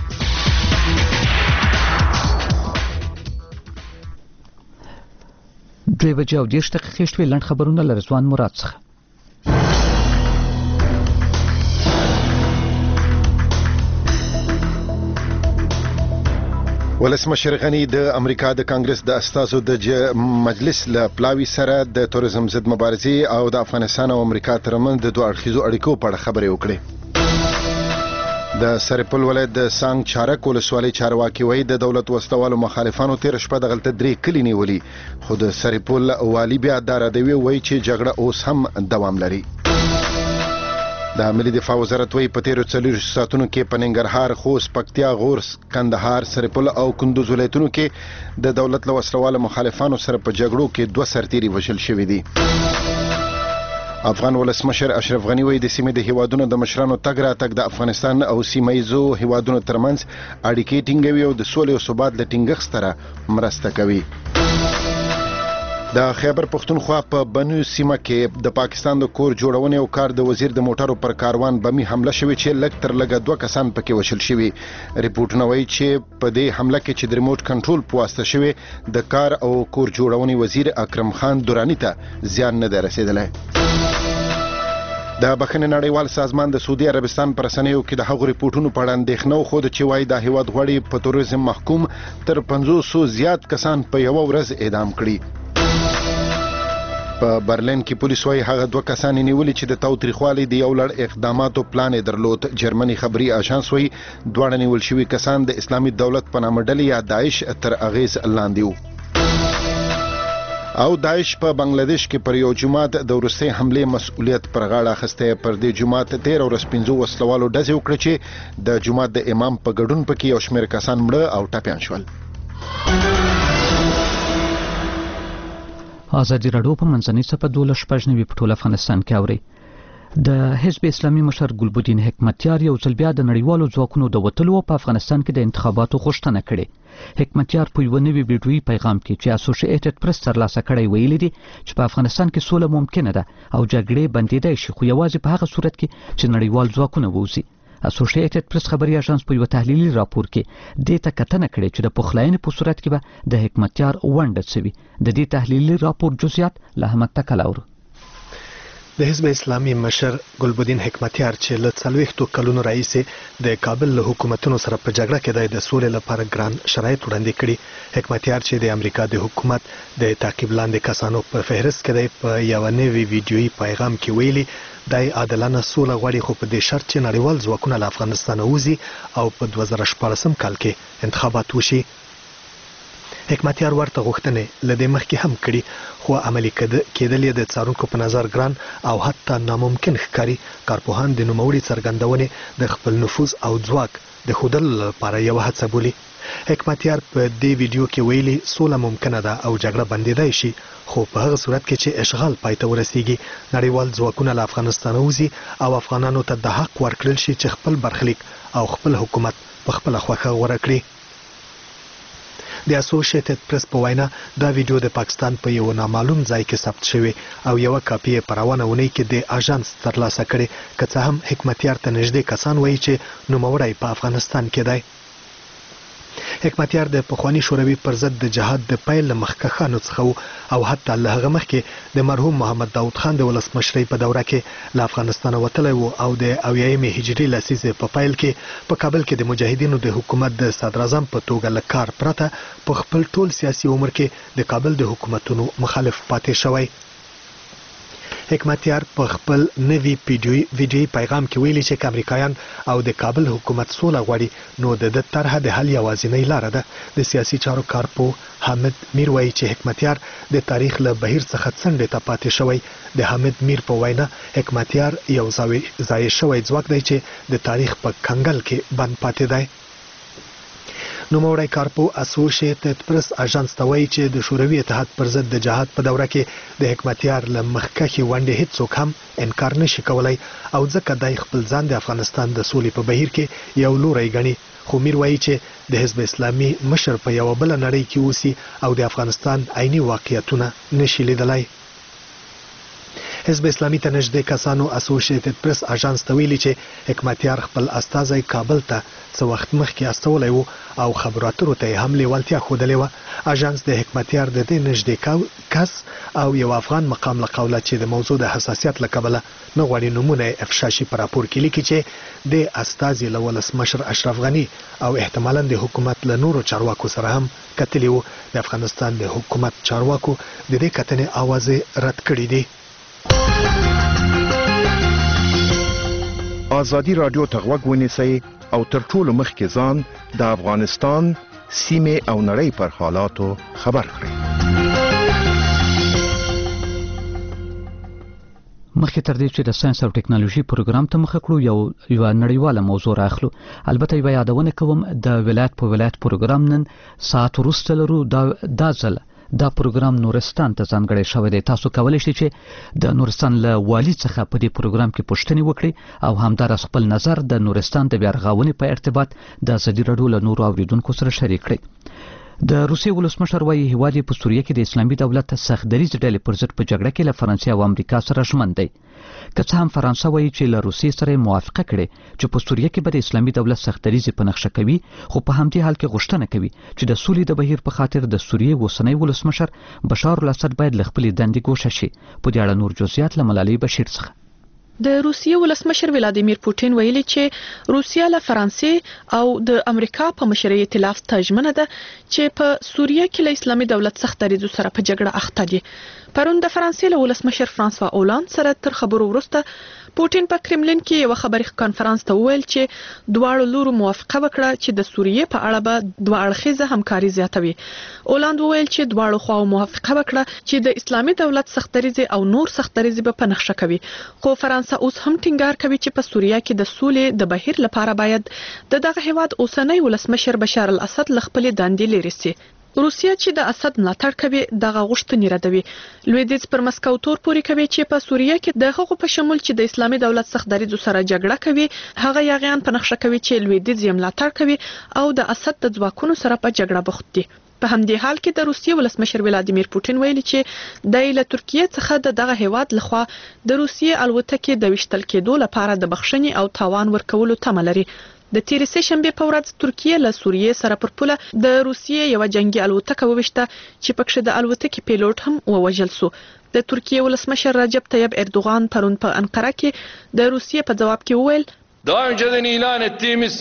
دوی بجې او دېرش دقیقې شوې لنډ خبرونه له رضوان مراد څخه. ولسمشر غنی د امریکا د کانګرس د استازو د مجلس له پلاوي سره د توریزم ضد مبارزې او د افغانستان او امریکا ترمنځ د دوه اړخیزو اړیکو په اړه خبرې وکړې. د سرپل ولایت د سانګ چارک ولسوالۍ چارواکي وایي د دولت وسلوالو مخالفانو تیر شپه دغلته درې کلي نیولي خو د سرپل والي بیا دا ردوي وایي چې جګړه اوس هم دوام لري. د ملي دفاع وزارت وایي په تیرو څلوېښتو ساعتونو کې په ننګرهار خوست پکتیا غور کندهار سرپل او کندوز ولایتونو کې د دولت له وسلوالو مخالفانو سره په جګړو کې دوه سرتیري وژل شوي دي. افغان ولسمشر اشرف غنی وایي د سیمې د هیوادونو د مشرانو تګ راتګ د افغانستان او سیمه ییزو هیوادونو ترمنځ اړیکې ټینګوي او د سولې او ثبات د ټینګښت سره مرسته کوي. د خیبر پختونخوا په بنو سیمه کې د پاکستان د کور جوړونې او کار د وزیر د موټرو پر کاروان بمي حمله شوې چې لږ تر لږه دوه کسان پکې وشل شوي. ریپورټونه وایي چې په دې حمله کې چې د ریموټ کنټرول په واسطه شوې د کار او کور جوړونې وزیر اکرم خان دورانی ته زیان نه دی رسېدلی. د بخښنې نړیوال سازمان د سعودي عربستان پر رسنیو کې د هغو ریپورټونو په اړه اندېښنه وښوده چې وایي دا هیواد غواړي په توریزم محکوم تر پنځوسو زیات کسان په یوه ورځ اعدام کړي. په برلین کې پولیس وایي هغه دوه کسان نیولي چې د تاوتریخوالي د یو لړ اقداماتو پلان یې درلود. جرمني خبري آژانس وایي دواړه نیول شوي کسان د اسلامي دولت په نامه ډلې یا داعش تر اغېز لاندې وو. او داعش په بنگلاديش کې پر یو جماعت د وروستۍ حملې مسؤلیت پر غاړه اخیستی. پر دې جماعت تیر ورځ پنځو وسلوالو ډزې وکړې چې د جماعت د امام په ګډون پکې یو شمېر کسان مړه او ټپیان شول. ازادي راډیو په منځنۍ صفحه دولس شپږ نوي په ټول افغانستان کې اوري. د حزب اسلامي مشر ګلبدین حکمتیار یو ځل بیا د نړیوالو ځواکونو د وتلو په افغانستان کې د انتخاباتو غوښتنه کړې. حکمتیار په یو نوي ویډیویي پیغام کې چې اسوسییټډ پریس ترلاسه کړی ویلي دي چې په افغانستان کې سوله ممکنه ده او جګړې بندېدای شي خو یوازې په هغه صورت کې چې نړیوال ځواکونه ووځي. اسوسییټډ پریس خبري اژانس په یو تحلیلي راپور کې دې ته کتنه کړې چې د پخلاینې په صورت کې به د حکمتیار ونډه شوي. د دې تحلیلي راپور جزئیات له احمد تکلاور. د حزب اسلامي مشر ګلبدین حکمتیار چې له څلوېښتو کلونو راهیسې د کابل له حکومتونو سره په جګړه کې د سولې لپاره ګران شرایط وړاندې کړي. حکمتیار چې د امریکا د حکومت د تعقیب لاندې کسانو په فهرست کې دی په یوه نوي ویډیویي پیغام کې ویلي دای عادلانه سوله غواړي خو په دې شرط چې نړیوال ځواکونه له افغانستانه وځي او په دوه زره شپاړسم کال کې انتخابات وشي. حکمتیار ورته غوښتنې له دې مخکې هم کړي خو عملي کېدل یې د څارونکو په نظر ګران او حتی ناممکن ښکاري. کارپوهان د نوموړي څرګندونې د خپل نفوذ او ځواک د ښودلو لپاره یوه هڅه بولي. حکمتیار په دې ویډیو کې ویلي سوله ممکنه ده او جګړه بندېدای شي خو په هغه صورت کې چې اشغال پای ته ورسیږي نړیوال ځواکونه له افغانستانه وځي او افغانانو ته د حق ورکړل شي چې خپل برخلیک او خپل حکومت په خپله خوښه غوره کړي. د اسوسییټډ پریس په وینا دا ویډیو د پاکستان په یو نامعلوم ځای کې ثبت شوی او یوه کاپي یې په روانه اونۍ کې د اژانس ترلاسه کړې. که څه هم حکمتیار ته نږدې کسان وایي چې نوموړی په افغانستان کې دی. حکمتیار د پخواني شوروي پر ضد د جهاد د پیل له مخکښانو څخه و او حتی له هغه مخکې د مرحوم محمد داود خان د ولسمشرۍ په دوره کې له افغانستانه وتلی و او د اویایمې هجري لسیزې په پیل کې په کابل کې د مجاهدینو د حکومت د صدراعظم په توګه له کار پرته په خپل ټول سیاسي عمر کې د کابل د حکومتونو مخالف پاتې شوی. حکمتیار په خپل نوي ویډیوي پیغام کې ویلي چې امریکایان او د کابل حکومت سوله غواړي نو د دې طرحه د حل یوازینۍ لاره ده. د سیاسي چارو کارپو حامد میر وایي چې حکمتیار د تاریخ له بهیر څخه څنډې ته پاتې شوی. د حامد میر په وینا حکمتیار یو ځای شوی ځواک دی چې د تاریخ په کنګل کې بند پاتې دی. نوموړی کارپو اسوسییټډ پریس اژانس ته وایي چې د شوروي اتحاد پر ضد د جهاد په دوره کې د حکمتیار له مخکښې ونډې هیڅوک هم انکار نشي کولی او ځکه دی خپل ځان د افغانستان د سولې په بهیر کې یو لوری ګڼي. خو میر وایي چې د حزب اسلامي مشر په یوه بله نړۍ کې اوسي او د افغانستان عیني واقعیتونه نشي لیدلی. حزب اسلامي ته نږدې کسانو اسوسییټډ پریس اژانس ته ویلي چې حکمتیار خپل استازی کابل ته څه وخت مخکې استولی و او خبرو اترو ته یې هم لیوالتیا ښودلې وه. اژانس د حکمتیار د دې نږدې کس او یو افغان مقام له قوله چې د موضوع د حساسیت له کبله نه غواړي نومونه یې افشا شي په راپور کې لیکي چې د استازي له ولسمشر اشرف غني او احتمالا د حکومت له نورو چارواکو سره هم کتلي وو. د افغانستان د حکومت چارواکو د دې کتنې اوازې رد کړي دي. ازادي رادیو ته غوږ ونیسئ او تر ټولو مخکې ځان د افغانستان سیمې او نړۍ پر حالاتو خبر کړئ. مخکې تر دې چې د ساينس او ټکنالوژي پروګرام ته مخه کړو یو یو نړیواله موضوع راخلو. البته یو یادونه کوم د ولایت په ولایت پروګرام نن ساعت وروسته لرو. دا د ځل دا پروګرام نورستان ته ځانګړی شوی دی. تاسو کولی شئ چې د نورستان له والي څخه په دې پروګرام کې پوښتنې وکړئ او همداراز خپل نظر د نورستان د بیارغاونې په ارتباط د ازادي راډیو له نورو اوریدونکو سره شریک کړئ. د روسیې ولسمشر وایي هیواد په سوریه کې د اسلامي دولت سخت دریځ ډلې پر ضد په جګړه کې له فرانسې او امریکا سره ژمن دی. که څه هم فرانسه وایي چې له روسیې سره موافقه کړې چې په سوریه کې به د اسلامي دولت سخت دریځ په نقشه کوي، خو په همدې حال کې غوښتنه کوي چې د سولې د بهیر په خاطر د سوریې اوسنی ولسمشر بشار الاسد باید له خپلې دندې ګوښه شي. په دې اړه نور جزئیات له ملالۍ بشیر څخه. د روسیې ولسمشر ولادیمیر پوټین ویلي چې روسیا له فرانسې او د امریکا په مشرۍ ائتلاف ته ژمنه ده چې په سوریه کې له اسلامي دولت سخت دریځ سره په جګړه اخته دي. پرون د فرانسې له ولسمشر فرانسوا اولاند سره تر خبرو وروسته پوټین په کرملین کې یو خبري کانفرنس ته ویل چې دواړو لورو موافقه وکړه چې د سوریې په اړه به دوه اړخیزه همکاري زیاتوي. اولاند ویل چې دواړو خواو موافقه وکړه چې د اسلامي دولت سخت دریځ او نور سخت دریځ به په نقشه کوي. خو فرانسه اوس هم ټینګار کوي چې په سوریه کې د سولې د بهیر لپاره باید د دغه هیواد اوسنی ولسمشر بشار الاسد له خپلې دندې لرې شي. روسیا چې د اسد ملاتړ کوي دغه غوښتنې ردوي. لویدیځ پر مسکو تور پوري کوي چې په سوریه کې د هغو په شمول چې د اسلامي دولت سخت دریځ سره جګړه کوي هغه یاغیان په نقشه کوي چې لویدیځ یې ملاتړ کوي او د اسد د ځواکونو سره په جګړه بوخت دي. په همدې حال کې د روسیې ولسمشر ولادیمیر پوټین ویلي چې د له ترکیه څخه د دغه هیواد لخوا د روسیې الوتکې د وشتل کېدو لپاره د بخښنې او تاوان ورکولو تمه لري. د تیرې سه شنبې په ورځ ترکیه له سوریې سره پر پوله د روسیې یو جنگي الوتکه وویشته چې پکښې د الوتکې پیلوټ هم ووژل سو. د ترکیه ولسمشر رجب طیب اردوغان پرون په انقره کې د روسیې په جواب کې وویل daha önceden ilan ettiğimiz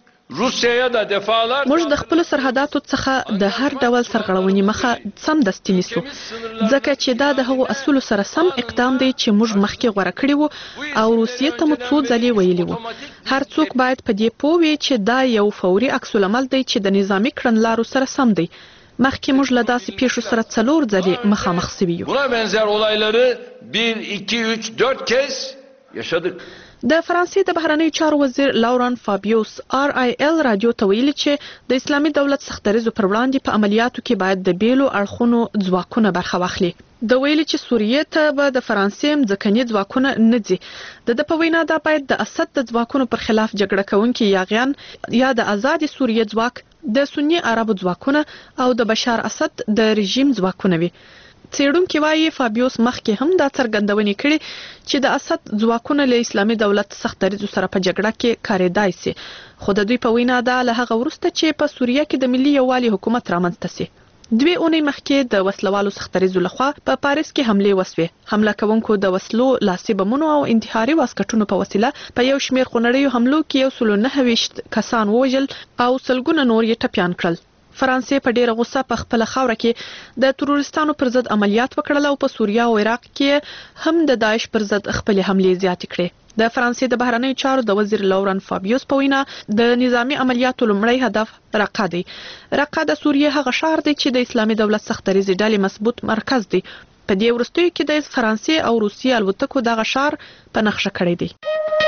روسیه د دفاعات موږ د خپل سرحداتو څخه د هر ډول سرغړونې مخه سم دستي نیسو ځکه چې دا د هغو اصول سره سم اقدام دی چې موږ مخکې غوړه کړی وو او روسیه ته مو څو ځلې ویلي وو. هر څوک باید په دې پوه وي چې دا یو فوري عکس العمل دی چې د نظامی کړنلارو سره سم دی. مخکې موږ له داسې پیښو سره څلور ځلې مخامخ سوي یو. buna benzer olayları bir iki üç dört kez yaşadık. د فرانسې د بهرنیو چارو وزیر لوران فابیوس آر آی ال رادیو ته ویلي چې د اسلامي دولت سخت دریځ پر وړاندې په عملیاتو کې باید د بیلو اړخونو ځواکونه برخه واخلي. د ویلي چې سوریې ته به د فرانسې ځمکني ځواکونه نه ځي. د د په وینا دا باید د اسد د ځواکونو پر خلاف جګړه کوونکي یاغیان یا د آزاد سوریې ځواک د سنی عربو ځواکونه او د بشار اسد د رژیم ځواکونه وي. څېړونکي وايي فابیوس مخکې هم دا څرګندونې کړې چې د اسد ځواکونه له اسلامي دولت سخت دریځ سره په جګړه کې کارېدای شي. خو د دوی په وینا دا له هغه وروسته چې په سوریه کې د ملي یووالي حکومت رامنځته شي. دوی اونۍ مخکې د وسلوالو سخت دریځ لخوا په پاریس کې حمله وسوې. حمله کوونکو د وسلو لاسي بمونو او انتحاري واسکټونو په وسیله په یو شمېر خونړیو حملو کې یو سل او نهه ویشت کسان ووژل او سلګونه نور یې ټپیان کړل. فرانسې په ډیره غوسه په خپل خاوره کې د تروریستانو پر ضد عملیات وکړل او په سوریه او عراق کې هم د داعش پر ضد خپل حملې زیاتې کړې. د فرانسې د بهرنیو چارو د وزیر لورن فابیوس په وینا د نظامی عملیاتو لومړی هدف رقه دی. رقه د سوریه هغه ښار دی چې د اسلامي دولت سخت دریځ ډلې مضبوط مرکز دی. په دې وروستیو کې د فرانسې او روسیې الوتکو دغه ښار په نقشه کړی دی.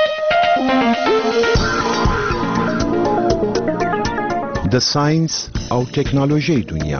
د ساينس او ټکنالوژي دنیا.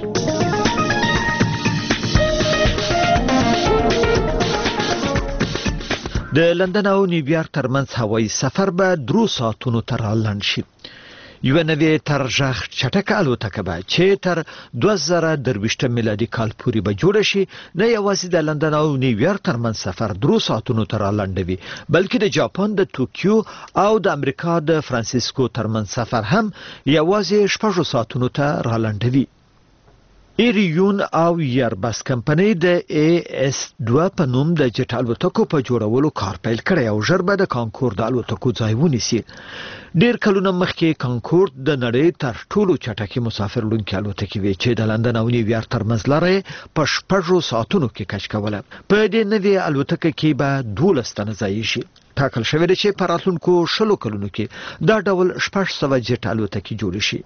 د لندن او نیویارک ترمنځ هوایي سفر به درو ساعتونو تر لاندې شي. یو نوې ترجاح چټکه الوتکه به چې تر دوه زره درویشت میلادي کال پورې به جوړ شي، نه یوازې د لندن او نیویارک ترمنځ سفر درو ساعتونو تر لاندوي، بلکې د جاپان د ټوکیو او د امریکا د فرانسیسکو ترمنځ سفر هم یوازې شپږ ساعتونو ته لاندوي. ایریون او ایربس کمپنۍ د ای اس دوه په نوم د جټ الوتکو په جوړولو کار پیل کړی او ژر به د کانکورد الوتکو ځای ونیسي. ډیر کلونه مخکې کانکورد د نړۍ تر ټولو چټکې مسافر وړونکې الوتکې وې چې د لندن او نیویارک ترمنځ لاره په شپږو ساعتونو کې کچ کوله. په دې نوې الوتکه کې به دولس تنه ځای شي. ټاکل شوی دی چې په راتلونکو شلو کلونو کې دا ډول شپږ سوه جټ الوتکې جوړې شي.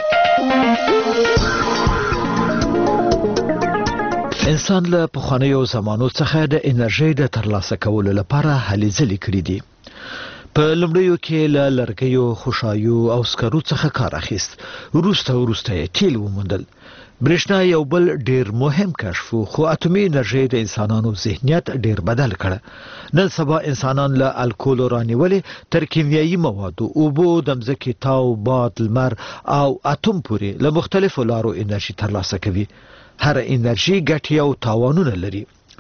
انسان له پخوانیو زمانو څخه د انرژي د ترلاسه کولو لپاره هلې ځلې کړې دي. په لومړیو کې له لرګیو، خوشایو او سکرو څخه کار اخیست. وروسته وروسته یې تیل وموندل. برېښنا یو بل ډیر مهم کشف و، خو اتومي انرژي د انسانانو ذهنیت ډیر بدل کړ. نن سبا انسانان له الکول رانیولې تر کیمیاوي موادو، اوبو، د مځکې تاو، باد، لمر او اتوم پورې له مختلفو لارو انرژي ترلاسه کوي. هر انرژي ګټې او تاوانونه لري.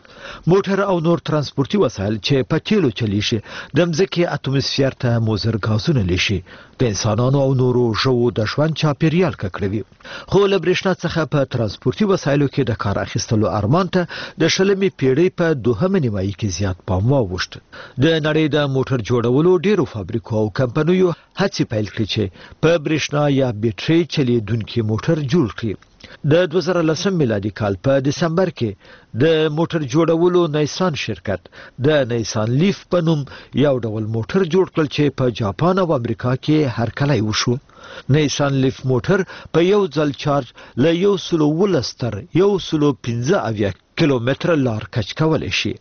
موټر او نور ترانسپورتي وسایل چې په تیلو چلیږي د مځکې اتموسفیر ته مضر غازونه لیشي، د انسانانو او نورو ژوو د ژوند چاپیریال ککړوي. خو له برېښنا څخه په ترانسپورتي وسایلو کې د کار اخیستلو ارمان ته د شلمې پیړۍ په دوهمه نیمایي کې زیات پام واوښت. د نړۍ د موټر جوړولو ډیرو فابریکو او کمپنیو هڅې پیل کړې چې په برېښنا یا بیټرۍ چلیدونکي موټر جوړ کړي. د دوه زره لسم میلادي کال په دسمبر کې د موټر جوړولو نیسان شرکت د نیسان لیف په نوم یو ډول موټر جوړ کړل چې په جاپان او امریکا کې هرکلی وشو. نیسان لیف موټر په یو ځل چارج له یو سلو ولس تر یو سلو پنځه اویا کیلومتره لار کچ کولی شي.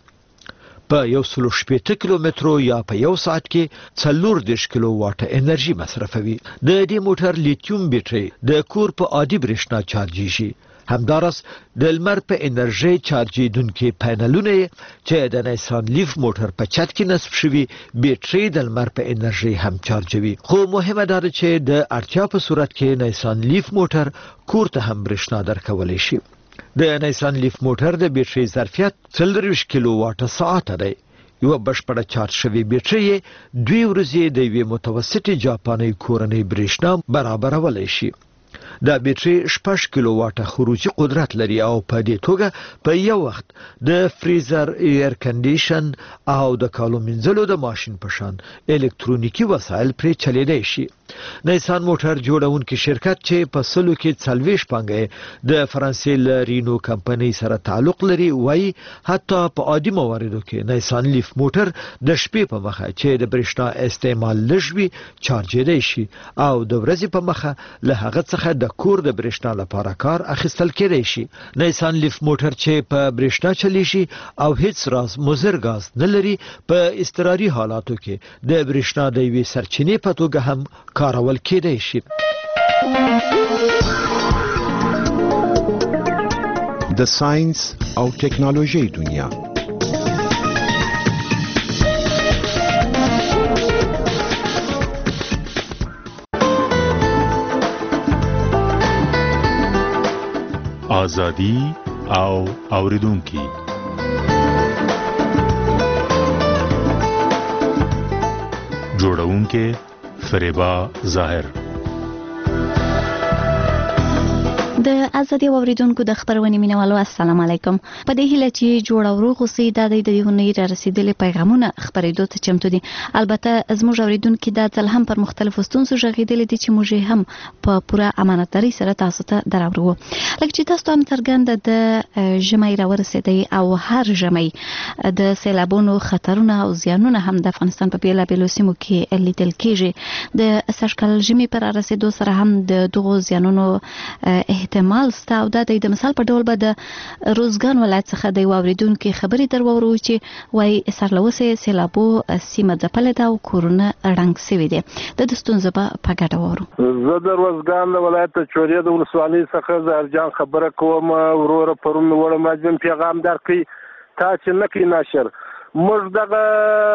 په یو سلو شپېته کیلومترو یا په یو ساعت کې څلور دېرش کیلو واټه انرژي مصرفوي. د دې موټر لیتیوم بیټرۍ د کور په عادي برېښنا چارجیږي. همداراز د لمر په انرژي چارجیدونکي پینلونه چې د نیسان لیف موټر په چت کې نصب شوي بیټرۍ د لمر په انرژي هم چارجوي. خو مهمه دا ده چې د اړتیا په صورت کې نیسان لیف موټر کور ته هم برېښنا درکولی شي. د نیسان لیف موټر د بیټرۍ ظرفیت څلورویشت کیلو واټه ساعت دی. یو بشپړه چارج شوی بیټرۍ دوی ورځې د یوې متوسطې جاپاني کورنۍ برېښنا برابرولی شي. دا بیټرۍ شپږ کیلو واټه خروجي قدرت لري او په دې توګه په یو وخت د فریزر، ایر کنډیشن او د کالو مینځلو د ماشین په شان الکترونیکی وسایل پرې چلیدای شي. نیسان موټر جوړونکي شرکت چې په سلو کې څلوېښت پانګې د فرانسې له رینو کمپنۍ سره تعلق لري وایي حتی په عادي مواردو کې نیسان لیف موټر د شپې په مخه چې د برېښنا استعمال لږ وي چارجېدای شي او د ورځې په مخه له هغه څخه د کور د برېښنا لپاره کار اخیستل کېدای شي. نیسان لیف موټر چې په برېښنا چلیږي او هیڅ راز مضر غاز نه لري، په اضطراري حالاتو کې د برېښنا د یوې سرچینې په توګه هم کارول کېدای شي. د ساينس او ټکنالوژي دنیا. آزادی او اوریدونکي. جوړونکي فریبا ظاهر. د ازادي اوریدونکو د خبرونې مینوالو السلام علیکم. په دې هیله چې جوړ او روغ اوسئ د دې د یونې را رسیدلې پیغامونه خبرېدو ته چمتو دي. البته زموږ اوریدونکو د ځل هم پر مختلفو ستونزو ژغېدلې دي چې موږ هم په پوره امانتداري سره تاسو ته دراوړو. لکه چې تاسو هم څرګنده د ژمي را ورسېدی او هر ژمي د سیلابونو خطرونه او زیانونه هم د افغانستان په بیلابیلو سیمو کې لیدل کېږي. د سږکال ژمي پر رسیدو سره هم د دغو زیانونو احتمال ستا او د د مثال په ډول به د روزګان ولایت څخه د اوریدونکو خبرې درورو چې وای سرلوسه سیلابو سیمه ځپلې ده او کورونه رنګ سوي دي. د ستونزو په ګډه وورو. زه د روزګان ولایت چوریا د ولسوالۍ څخه زهرجان خبره کوم. ورور پرون وړم راځم پیغام درکې تا چې نکې ناشر موږ دغه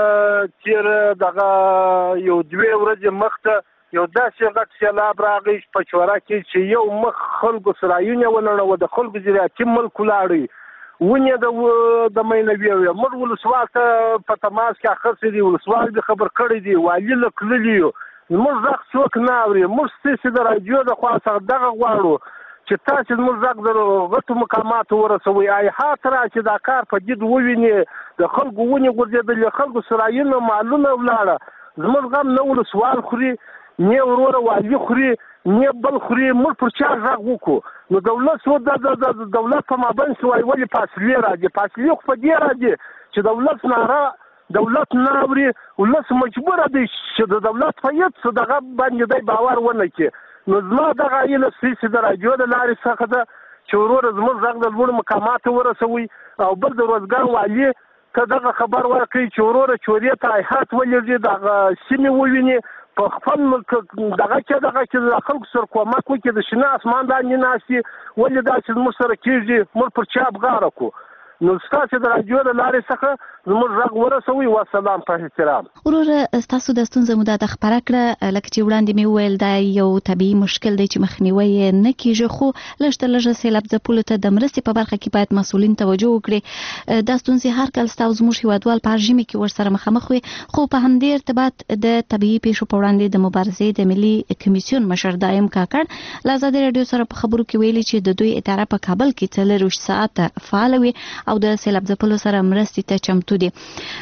چیر دغه یو دوه ورځې مخته یو داسې غټ سیلاب راغی په چوره کې چې یو مخ خلکو سرایونه ونړوه د خلکو زراعتي ملک ولاړی ونې د د مینوي موږ ولسوال ته په تماس کې اخر سي دي ولسوال به خبر کړی دی والي لکللی موږ زغ څوک نه اوري. موږ ستاسو د رادیو د خوا څخه دغه غواړو چې تاسو موږ زغ د غټو مقاماتو ورسوي آی هاتره چې دا کار په جد وویني د خلکو ونې ګرځېدل خلکو سرایونه مالونه ولاړه زموږ غم نه ولسوال خوري نه وروره والی خوري نه بل خوري موږ پر چا غږ وکړو نو دولت سو د دولت په مابین سوای ولې فاصله راځي فاصله خو په دې راځي چې دولت ناره دولت نه اوري ولس مجبور دی چې د دولت په یت څه دغه باندې د باور ونه کړي. نو زما دغه ایله سیسي د راجو د لارې څخه ده چې وروره زموږ غږ د لوړ مقاماتو ورسوي او بل د روزګان والی ته دغه خبر ورکړي چې وروره چوریا ته هات ولېږي دغه سیمې وویني په خپل دغه چې دغه چې خلکو سره کومک وکړي د شنه اسمان باندې ناشتي ولې دا چې موږ سره کېږي موږ پر چا بغاره کو. نو ستاسو د رادیو د لارې څخه زموږ غږ ورسوي. والسلام په احترام. وروره ستاسو د ستونزې مو د خبره کړه لکه چې وړاندې مې وویل دا یو طبیعي مشکل دی چې مخنیوی یې نه کېږي خو لږ تر لږه سیلاب ځپلو ته د مرستې په برخه کې باید مسؤلین توجه وکړي. دا ستونزې هر کال ستاسو زموږ هیوادوال په هر ژمي کې ورسره مخامخ وي خو په همدې ارتباط د طبیعي پیښو په وړاندې د مبارزې د ملي کمیسیون مشر دایم کاکړ له ازادي راډیو سره په خبرو کې ویلي چې د دوی اداره په کابل کې څلور ساعته فعال وي او د سیلاب ځپلو سره مرستې ته چمتو دي.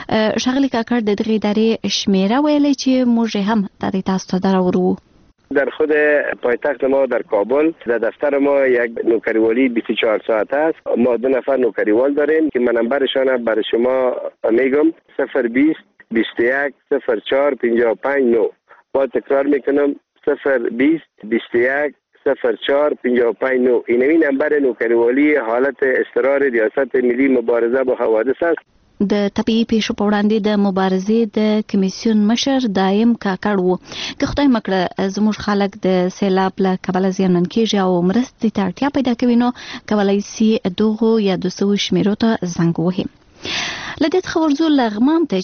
ښاغلي کاکړ د دغې ادارې شمیره ویلي چې موږ هم د تاسو ته دراوړو. در خود پایتخت ما در کابل در دفتر ما یک نوکریوالی بیست و چهار ساعت است. ما دو نفر نوکریوال داریم که منبرشان برای شما میگم صفر بیست بیست و یک صفر چهار پنجاه و پنج نه. با تکرار میکنم صفر بیست بیست و یک صفر چهار پنجاه و پنج نه. اینوی نمبر نوکریوالی حالت اضطرار ریاست ملی مبارزه با حوادث است. د طبيعي پیښو په وړاندې د مبارزې د کمیسیون مشر دایم کاکړ وو. که خدای مکړه زموږ خلک د سیلاب له کبله زیانمن کېږي او مرستې ته اړتیا پیدا کوي نو کولی سي دغو یا د سوو شمیرو ته زنګ ووهي. له دې څخه ورځو لغمان ته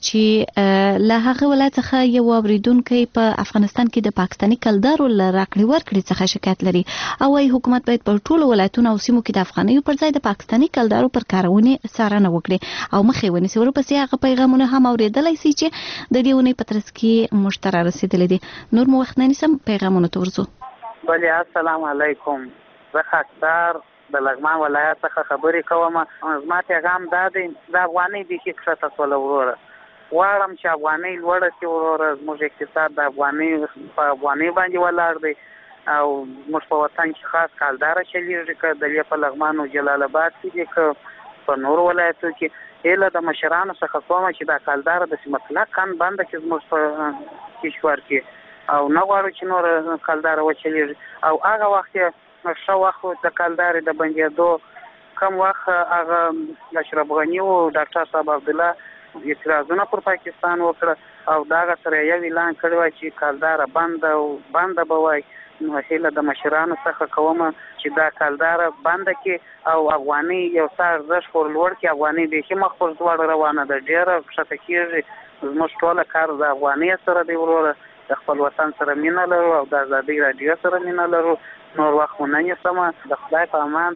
چې له هغه ولایت څخه یو اوریدونکی په افغانستان کې د پاکستاني کلدارو له راکړې ورکړې څخه شکایت لري او وايي حکومت باید په ټولو ولایتونو او سیمو کې د افغانیو پر ځای د پاکستاني کلدارو پر کارونې څارنه وکړي او مخې ونیسي. ورپسې هغه پیغامونه هم اورېدلی سي چې د دې اونۍ په ترڅ کې موږ ته رارسېدلي دي. نور مو وخت نه نیسم پیغامونو ته ورځو. بله السلام علیکم. زه خاکسار د لغمان ولایت څخه خبرې کوم. زما پیغام دا دی د افغانۍ بیخي کښته شوله وروره. غواړم چې افغانۍ لوړه شي وروره. زموږ اقتصاد د افغانۍ په افغانۍ باندې ولاړ دی او زموږ په وطن کې خاص کالداره چلیږي که دلې په لغمان او جلال آباد کې دي که په نورو ولایتو کې. هیله د مشرانو څخه کومه چې دا کالداره داسې مطلقاً بنده کړي زموږ په کشور کې او نه غواړو چې نور کالداره وچلیږي او هغه وخت یې ښه وخت د کلدارې د بندېدو کم وخت هغه اشرف غني او ډاکټر صاحب عبدالله اعتراضونه پر پاکستان وکړه او د هغه سره یو اعلان کړی وای چې کلداره بنده او بنده به وای. نو هیله د مشرانو څخه کومه چې دا کلداره بنده کړي او افغانۍ یو څه ارزښت ور لوړ کړي. افغانۍ بیخي مخ پر ځوړ روانه ده ډېره کښته کېږي. زموږ ټوله کار د افغانۍ سره دی وروره. د خپل وطن سره مینه لرو او د ازادۍ راډیو سره مینه لرو. نور وخت مو نه نیسمه. د خدای په امان.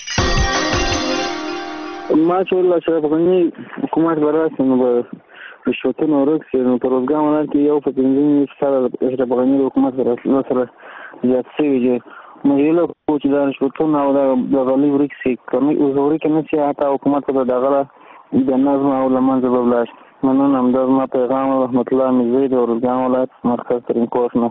ما چې ویل اشرف غني حکومت به راسي نو به رشوتونه ورک شي. نو په روزګان ولایت کې یو په پنځه نیم ساله اشرف غني د حکومت سره زیات شوي دي مجله کو چې دا رشوتونه او د غلي ورک سي کومي او زوري کنه چې حتی حکومت ته دغه د نظم او لمنځه ببلاش مننه هم د ما پیغام رحمت الله مزید او رضوان ولایت مرکز ترین کوښنه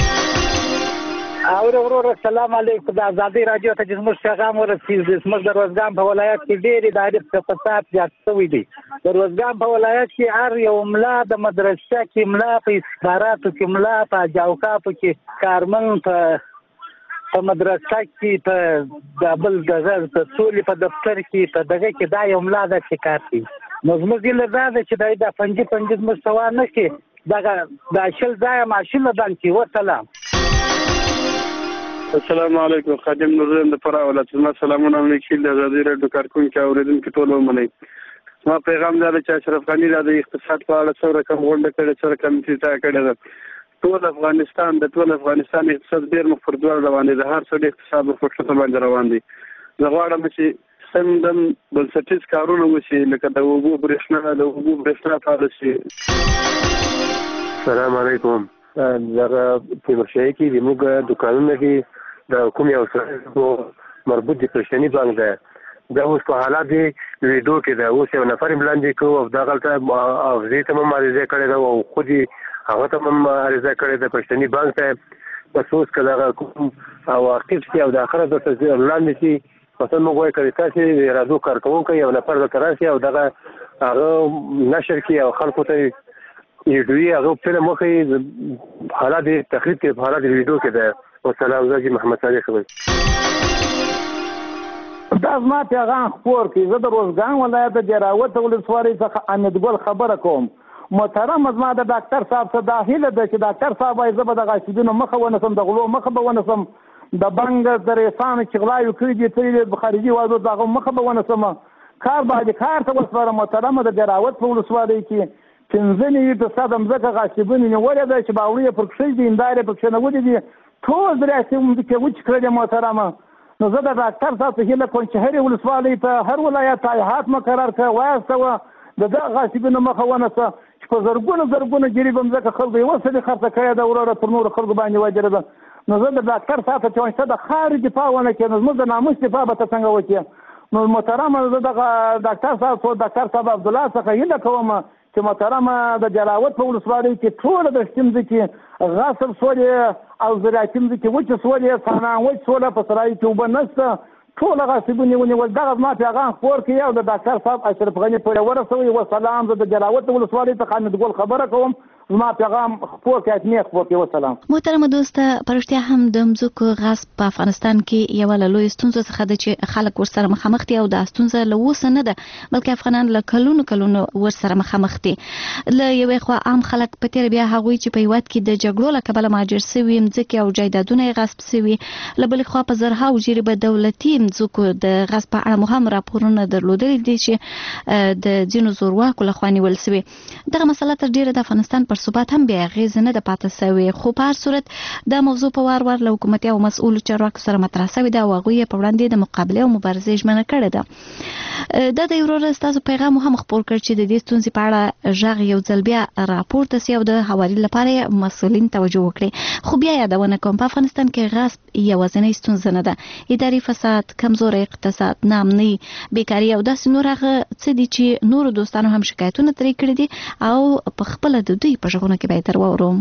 اور ورور السلام علیکم د ازادي رادیو ته زموږ پیغام ورسېږي زموږ د روزګان په ولایت کې ډېری دایره فساد زیات شوی دی د روزګان په ولایت کې هر یو ملا د مدرسې کې ملا په استخباراتو کې ملا په جاوکاپو کې کارمن په په مدرسه کې په دابل دغه په ټولي په دفتر کې په دغه کې دا یو ملا د کار کوي نو زموږ له دا چې د پنځه پنځه مستوا نه کې دغه د شل ځای ماشین باندې و سلام السلام علیکم خادم نورزن د پرا ولایت ما سلامونه وکیل د ازادي رادیو کارکونکو اوریدونکو ټول ومنئ ما پیغام دا چې اشرف غنی د اقتصاد په اړه څو رقم غونډه کړې څو رقم چې کړې ده ټول افغانستان د ټول افغانستان اقتصاد ډیر مخفردوال روان دي د هر څه د اقتصاد په فکر باندې روان دي زه غواړم چې سندم بنسټیز کارونه وشي لکه د اوبو برېښنا د اوبو برېښنا پالیسي السلام علیکم دغه په مرشي کې د موږ دکانونه کې د کوم یو سره مربوط دي پښتني بانک ده دا اوس په حالات دی ویډیو کې دا اوس یو نفر بلاندې کو او دا غلطه او زه ته هم عریضه کړې ده او خو دې هغه ته هم عریضه کړې ده پښتني بانک ته بس اوس کله کوم او اخر شي او د اخره د تسجیل لاندې شي مثلا موږ وایو کړي تاسو رادیو کارکونکو یو نفر د تراسي او دغه هغه نشر کې او خلکو ته یوډوی هغه په مخې حالات تخریب کې حالات ویډیو کې ده والسلام زاجي محمد صالح خبر دا زما پیغام خپور کې زه د روزګان ولایت د جراوت ولسوالۍ څخه امید ګل خبره کوم محترم زما د ډاکټر صاحب څخه داخله ده چې ډاکټر صاحب وايي زه به د غاشدینو مخه ونسم د غلو مخه به ونسم د بنګ د ریسان چې غلاوي کړی دي چې خارجي وادو دغه مخه به ونسم کار باندې کار ته وسره محترم د جراوت په ولسوالۍ کې پنځه نیوي په صدم ځکه غاشبونه نیولې ده چې باوري پر کښې دي اندارې پر کښې نه ودی دي ټول درې چې کې وچ کړل محترمه نو زه د ډاکټر صاحب څخه له کوم چې هر ولسوالۍ په هر ولایت هات مقرر کړ واسطه د دغه غاشبونه مخه ونسه چې په زرګونو زرګونو جریبم ځکه خلک یو څه خرڅ کړی دا وروره تر نور خلک باندې وجره ده نو زه د ډاکټر صاحب ته چې د خارج دفاع ونه کړم نو زه د ناموس دفاع به څنګه وکړم نو محترمه زه د ډاکټر صاحب څو ډاکټر صاحب عبد الله څخه هیله کوم چې محترمه د جلاوت په ولسوالۍ کې ټول د شتمځ کې غاصب سولې او زراعتي مځکې وچې سولې سانان وچ سوله په سرای کې اوبه نشته ټول غاصبونه ونیول دغه زما پیغام خپور کړي او د ډاکټر صاحب اشرف غني پورې ورسوي وسلام زه د جلاوت ولسوالۍ څخه امید ګل خبره کوم زما پیغام خپور کړي اتنی خپور کړي وسلام محترم دوست پرشتیا هم د مځکو غصب په افغانستان کې یو له لوی ستونزو څخه د چې خلک ورسره مخامخ دي او د ستونزه له وسه نه ده بلکې افغانان له کلونو کلونو ورسره مخامخ دي له یوې خوا عام خلک په تیر بیا هغوی چې په هیواد کې د جګړو له کبله مهاجر سوي مځکې او جایدادونه یې غصب سوي له بلې خوا په زرهاو جریبه دولتي مځکو د غصب په اړه مهم راپورونه درلودلي دي چې د ځینو زورواکو لخوا نیول سوي دغه مسله تر ډیره د افغانستان پر ثبات هم بیا اغېز نه ده پاتې سوی خو په هر صورت دا موضوع په وار وار له حکومتي او مسؤلو چارواکو سره مطرح سوې ده او هغوی یې په وړاندې د مقابلې او مبارزې ژمنه کړې ده دا د وروره ستاسو پیغام هم خپور کړ چې د دې ستونزې په اړه غږ یو ځل بیا راپورته سي او د هواري لپاره مسؤلین توجه وکړي خو بیا یادونه کوم په افغانستان کې غصب یوازینۍ ستونزه نه ده اداري فساد کمزوری اقتصاد ناامني بیکاري او داسې نور هغه څه دي چې نورو دوستانو هم شکایتونه ترې کړي دي او په خپله د دوی په غږونو کې به تر وورم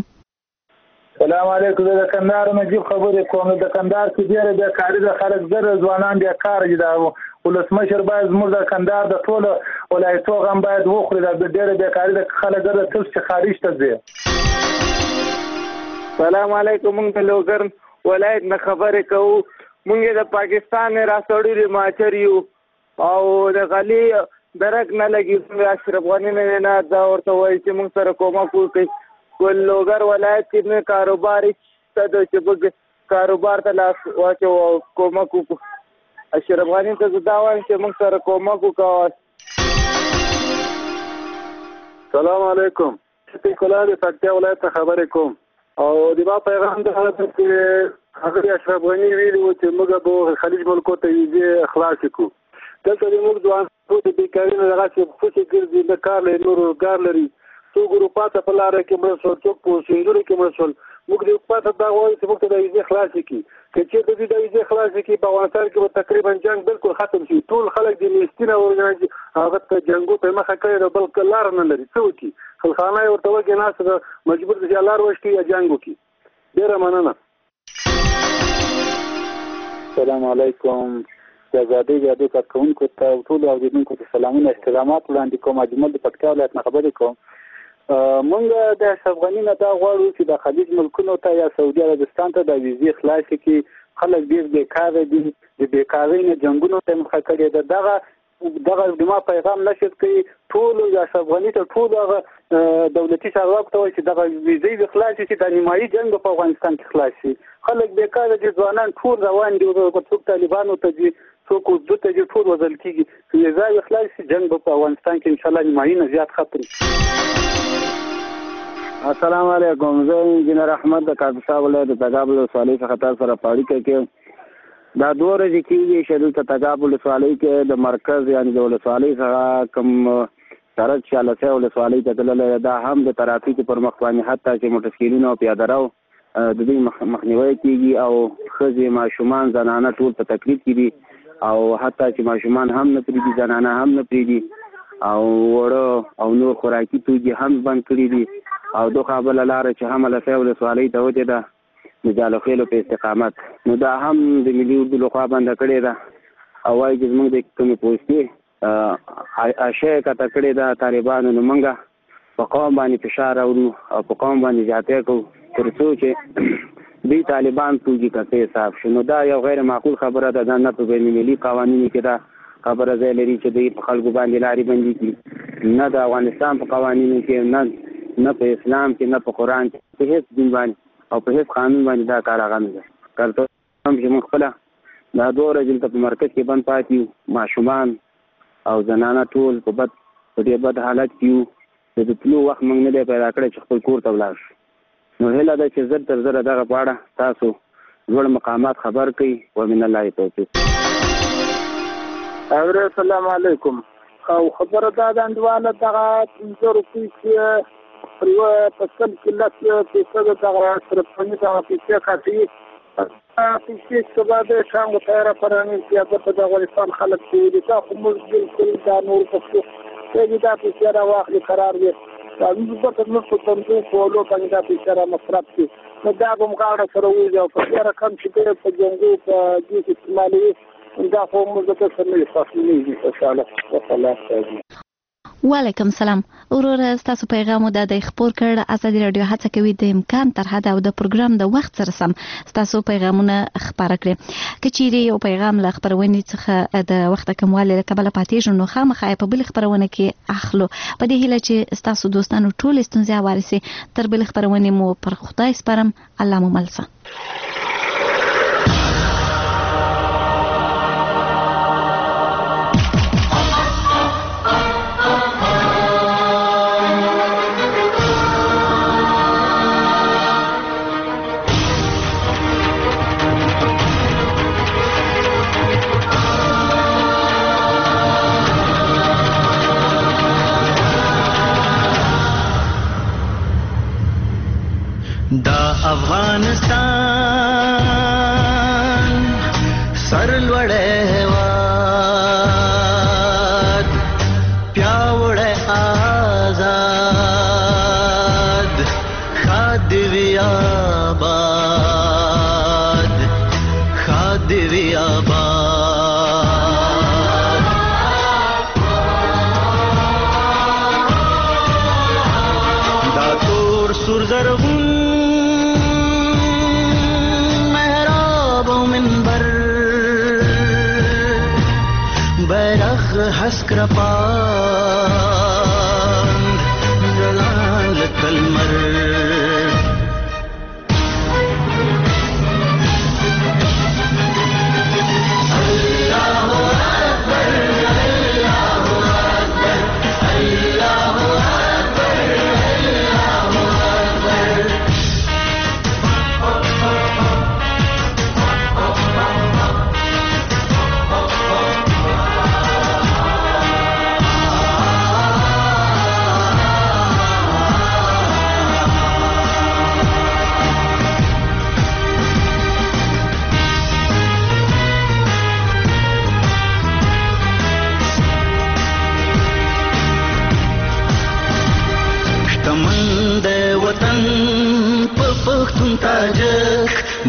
سلام علیکم د کندهار نجیب خبرې کوم د کندهار کې ډېر بیکاري د خلک زر ځوانان بیکار دي دا ولسمشر باید زموږ د کندهار د ټول ولایتو غم باید وخوري دا ډېر بیکاري د خلک د تل څخه خارج ته ځي سلام علیکم موږ د لوګر ولایت نه خبرې کوو موږ د پاکستان را سړی ماچر یو او د غلی درک نه لګي اشرف غنی نه نه دا ورته وایي چې موږ سره کومه کوي ول لوګر ولایت کې کاروبار ته د چې کاروبار ته لاس واچو کومه کو اشرف غنی ته دا وایم چې موږ سره کومه کو سلام علیکم چې کله د پکتیا ولایت خبرې کوم او د ما پیغام د حالت کې هغه اشرف غنی ویلي و چې موږ به خلیج ملکو ته یې اخلاص کو دلته موږ ځوان ټول د بیکاري نه راځي په څه ګرځي د کار له نور کار لري څو ګروپا ته په لار کې مرسل څوک په سندوري کې مرسل موږ د حکومت دا وایو چې موږ ته د ویزې خلاصې کړي که چېرته دوی د ویزې خلاصې کړي په افغانستان کې به تقریبا جنګ بالکل ختم شي ټول خلک د نیستي نه ورغلي هغه ته جنګو په مخه کړی ده بل لاره نه لري څه وکړي خلخانه یې ورته وږې ناسته ده مجبور ده چې لار وشکي یا جنګ وکړي ډېره مننه السلام علیکم د ازادۍ راډیو کارکوونکو ته او ټولو اورېدونکو ته سلامونه احترامات وړاندې کوم اجمل د پکتیا ولایت نه خبرې کوم مونږ د اشرف غني نه دا غواړو چې د خلیج ملکونو ته یا سعودي عربستان ته د ویزې خلاصې کړي خلک ډېر بېکاره دي د بېکارۍ نه جنګونو ته مخه کړې ده دغه دغه دما پیغام نشر کړي ټولو د اشرف غني ته ټولو هغه دولتي چارواکو ته وایي چې دغه ویزې دې خلاصې شي د نیمایي جنګ په افغانستان کې خلاص شي خلک بېکاره دي ځوانان ټول روان دي څوک طالبانو ته ځي څوک اردو ته ځي ټول وژل کېږي چې ویزه یې خلاص شي جنګ به په افغانستان کې انشاءالله نیمایي نه زیات ختم شي السلام علیکم زه انجینر احمد د کاپیسا ولایت د تګاب ولسوالۍ څخه تاسو سره په اړیکه کې دا دوه ورځې کېږي چې دلته تګاب ولسوالۍ کې د مرکز یعنې د ولسوالۍ څخه کوم سړک چې هلسۍ ولسوالۍ ته تللی دا هم د ترافیکو پر مخ باندې حتی چې موټرسایکلونه او پیاده رو د دوی مخنیوی کېږي او ښځې ماشومان زنانه ټول په تکلیف کې دي او حتی چې ماشومان هم نه پرېږدي زنانه هم نه پرېږدي او وړه او نور خوراکي توکي هم بند کړي دي او دوه بله لاره چې هم هلسۍ ولسوالۍ ته وتې ده د جالخیلو په استقامت نو دا هم د ملي اردو لخوا بنده کړې ده او وایي چې زموږ د کومې پوستې اشیا یې کته کړې ده طالبانو نو موږ په قوم باندې فشار راوړو او په قوم باندې زیاتی کوو تر څو چې دوی طالبان توکي کته صاف شي نو دا یو غیر معقول خبره ده دا نه په بین المللي قوانینو کې دا خبره ځای لري چې دوی په خلکو باندې لارې بندي کړي نه د افغانستان په قوانینو کې نه نه په اسلام کې نه په قرآن کې په هیڅ دین باندې او په هیڅ قانون باندې دا کار هغه نه ده کارته هم چې موږ خپله دا دوه ورځې دلته په مرکز کې بند پاتې یو ماشومان او زنانه ټول په بد په ډېر بد حالت کې یو د تلو وخت موږ نه دی پیدا کړی چې خپل کور ته ولاړ شو نو هیله ده چې زر تر زره دغه په اړه تاسو لوړ مقامات خبر کړئ ومن الله توفیق السلام علیکم او خبره دا ده انډواله دغه پنځه روپۍ چې پر یوه فصل کې لس فیصده دغه اشرف غني دغه پیسې کاټي پیسې چې بعد شام تیاره فراني سیاست د افغانستان خلک چې دي تا خو موږ بالکل دا نور پښتو چې دا پیسې را واخلي قرار وي دا موږ په موږ په تندو په لو باندې دا پیسې را مصرف شي نو دا به موږ غاړه سره وځي او په ډېره کم چې په جنګو په دې کې استعمالوي دا خو موږ ته څه نه فاصله نه انشاءالله وصلاح وعلیکم سلام ورور تاسو پیغام د خبر کړ ازادي رادیو هڅه کوي د امکان تر حد او د پروګرام د وخت سره سم تاسو پیغامونه خبره کړئ کچيري یو پیغام ل خبرونې څخه د وخت کمواله کبل پاتې نو خامخا په بل خبرونه کې اخلو په دې هیله چې تاسو دوستانو ټول استونزې وارسي تر بل خبرونه مو پر خدای سپارم الله مو ملسه دا افغانستان سرلوړی هېواد پیاوړی آزاد ښاد دې وي آباد ښاد دې وي آباد دا تور سور زرغون حسك رفان جلالة المر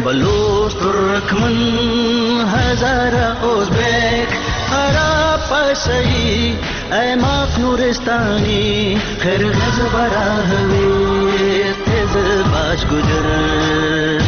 بلوچ ترکمن هزاره ازبک عرب پسهی ایماق نورستانی خرغز براهوی تیز باش گجر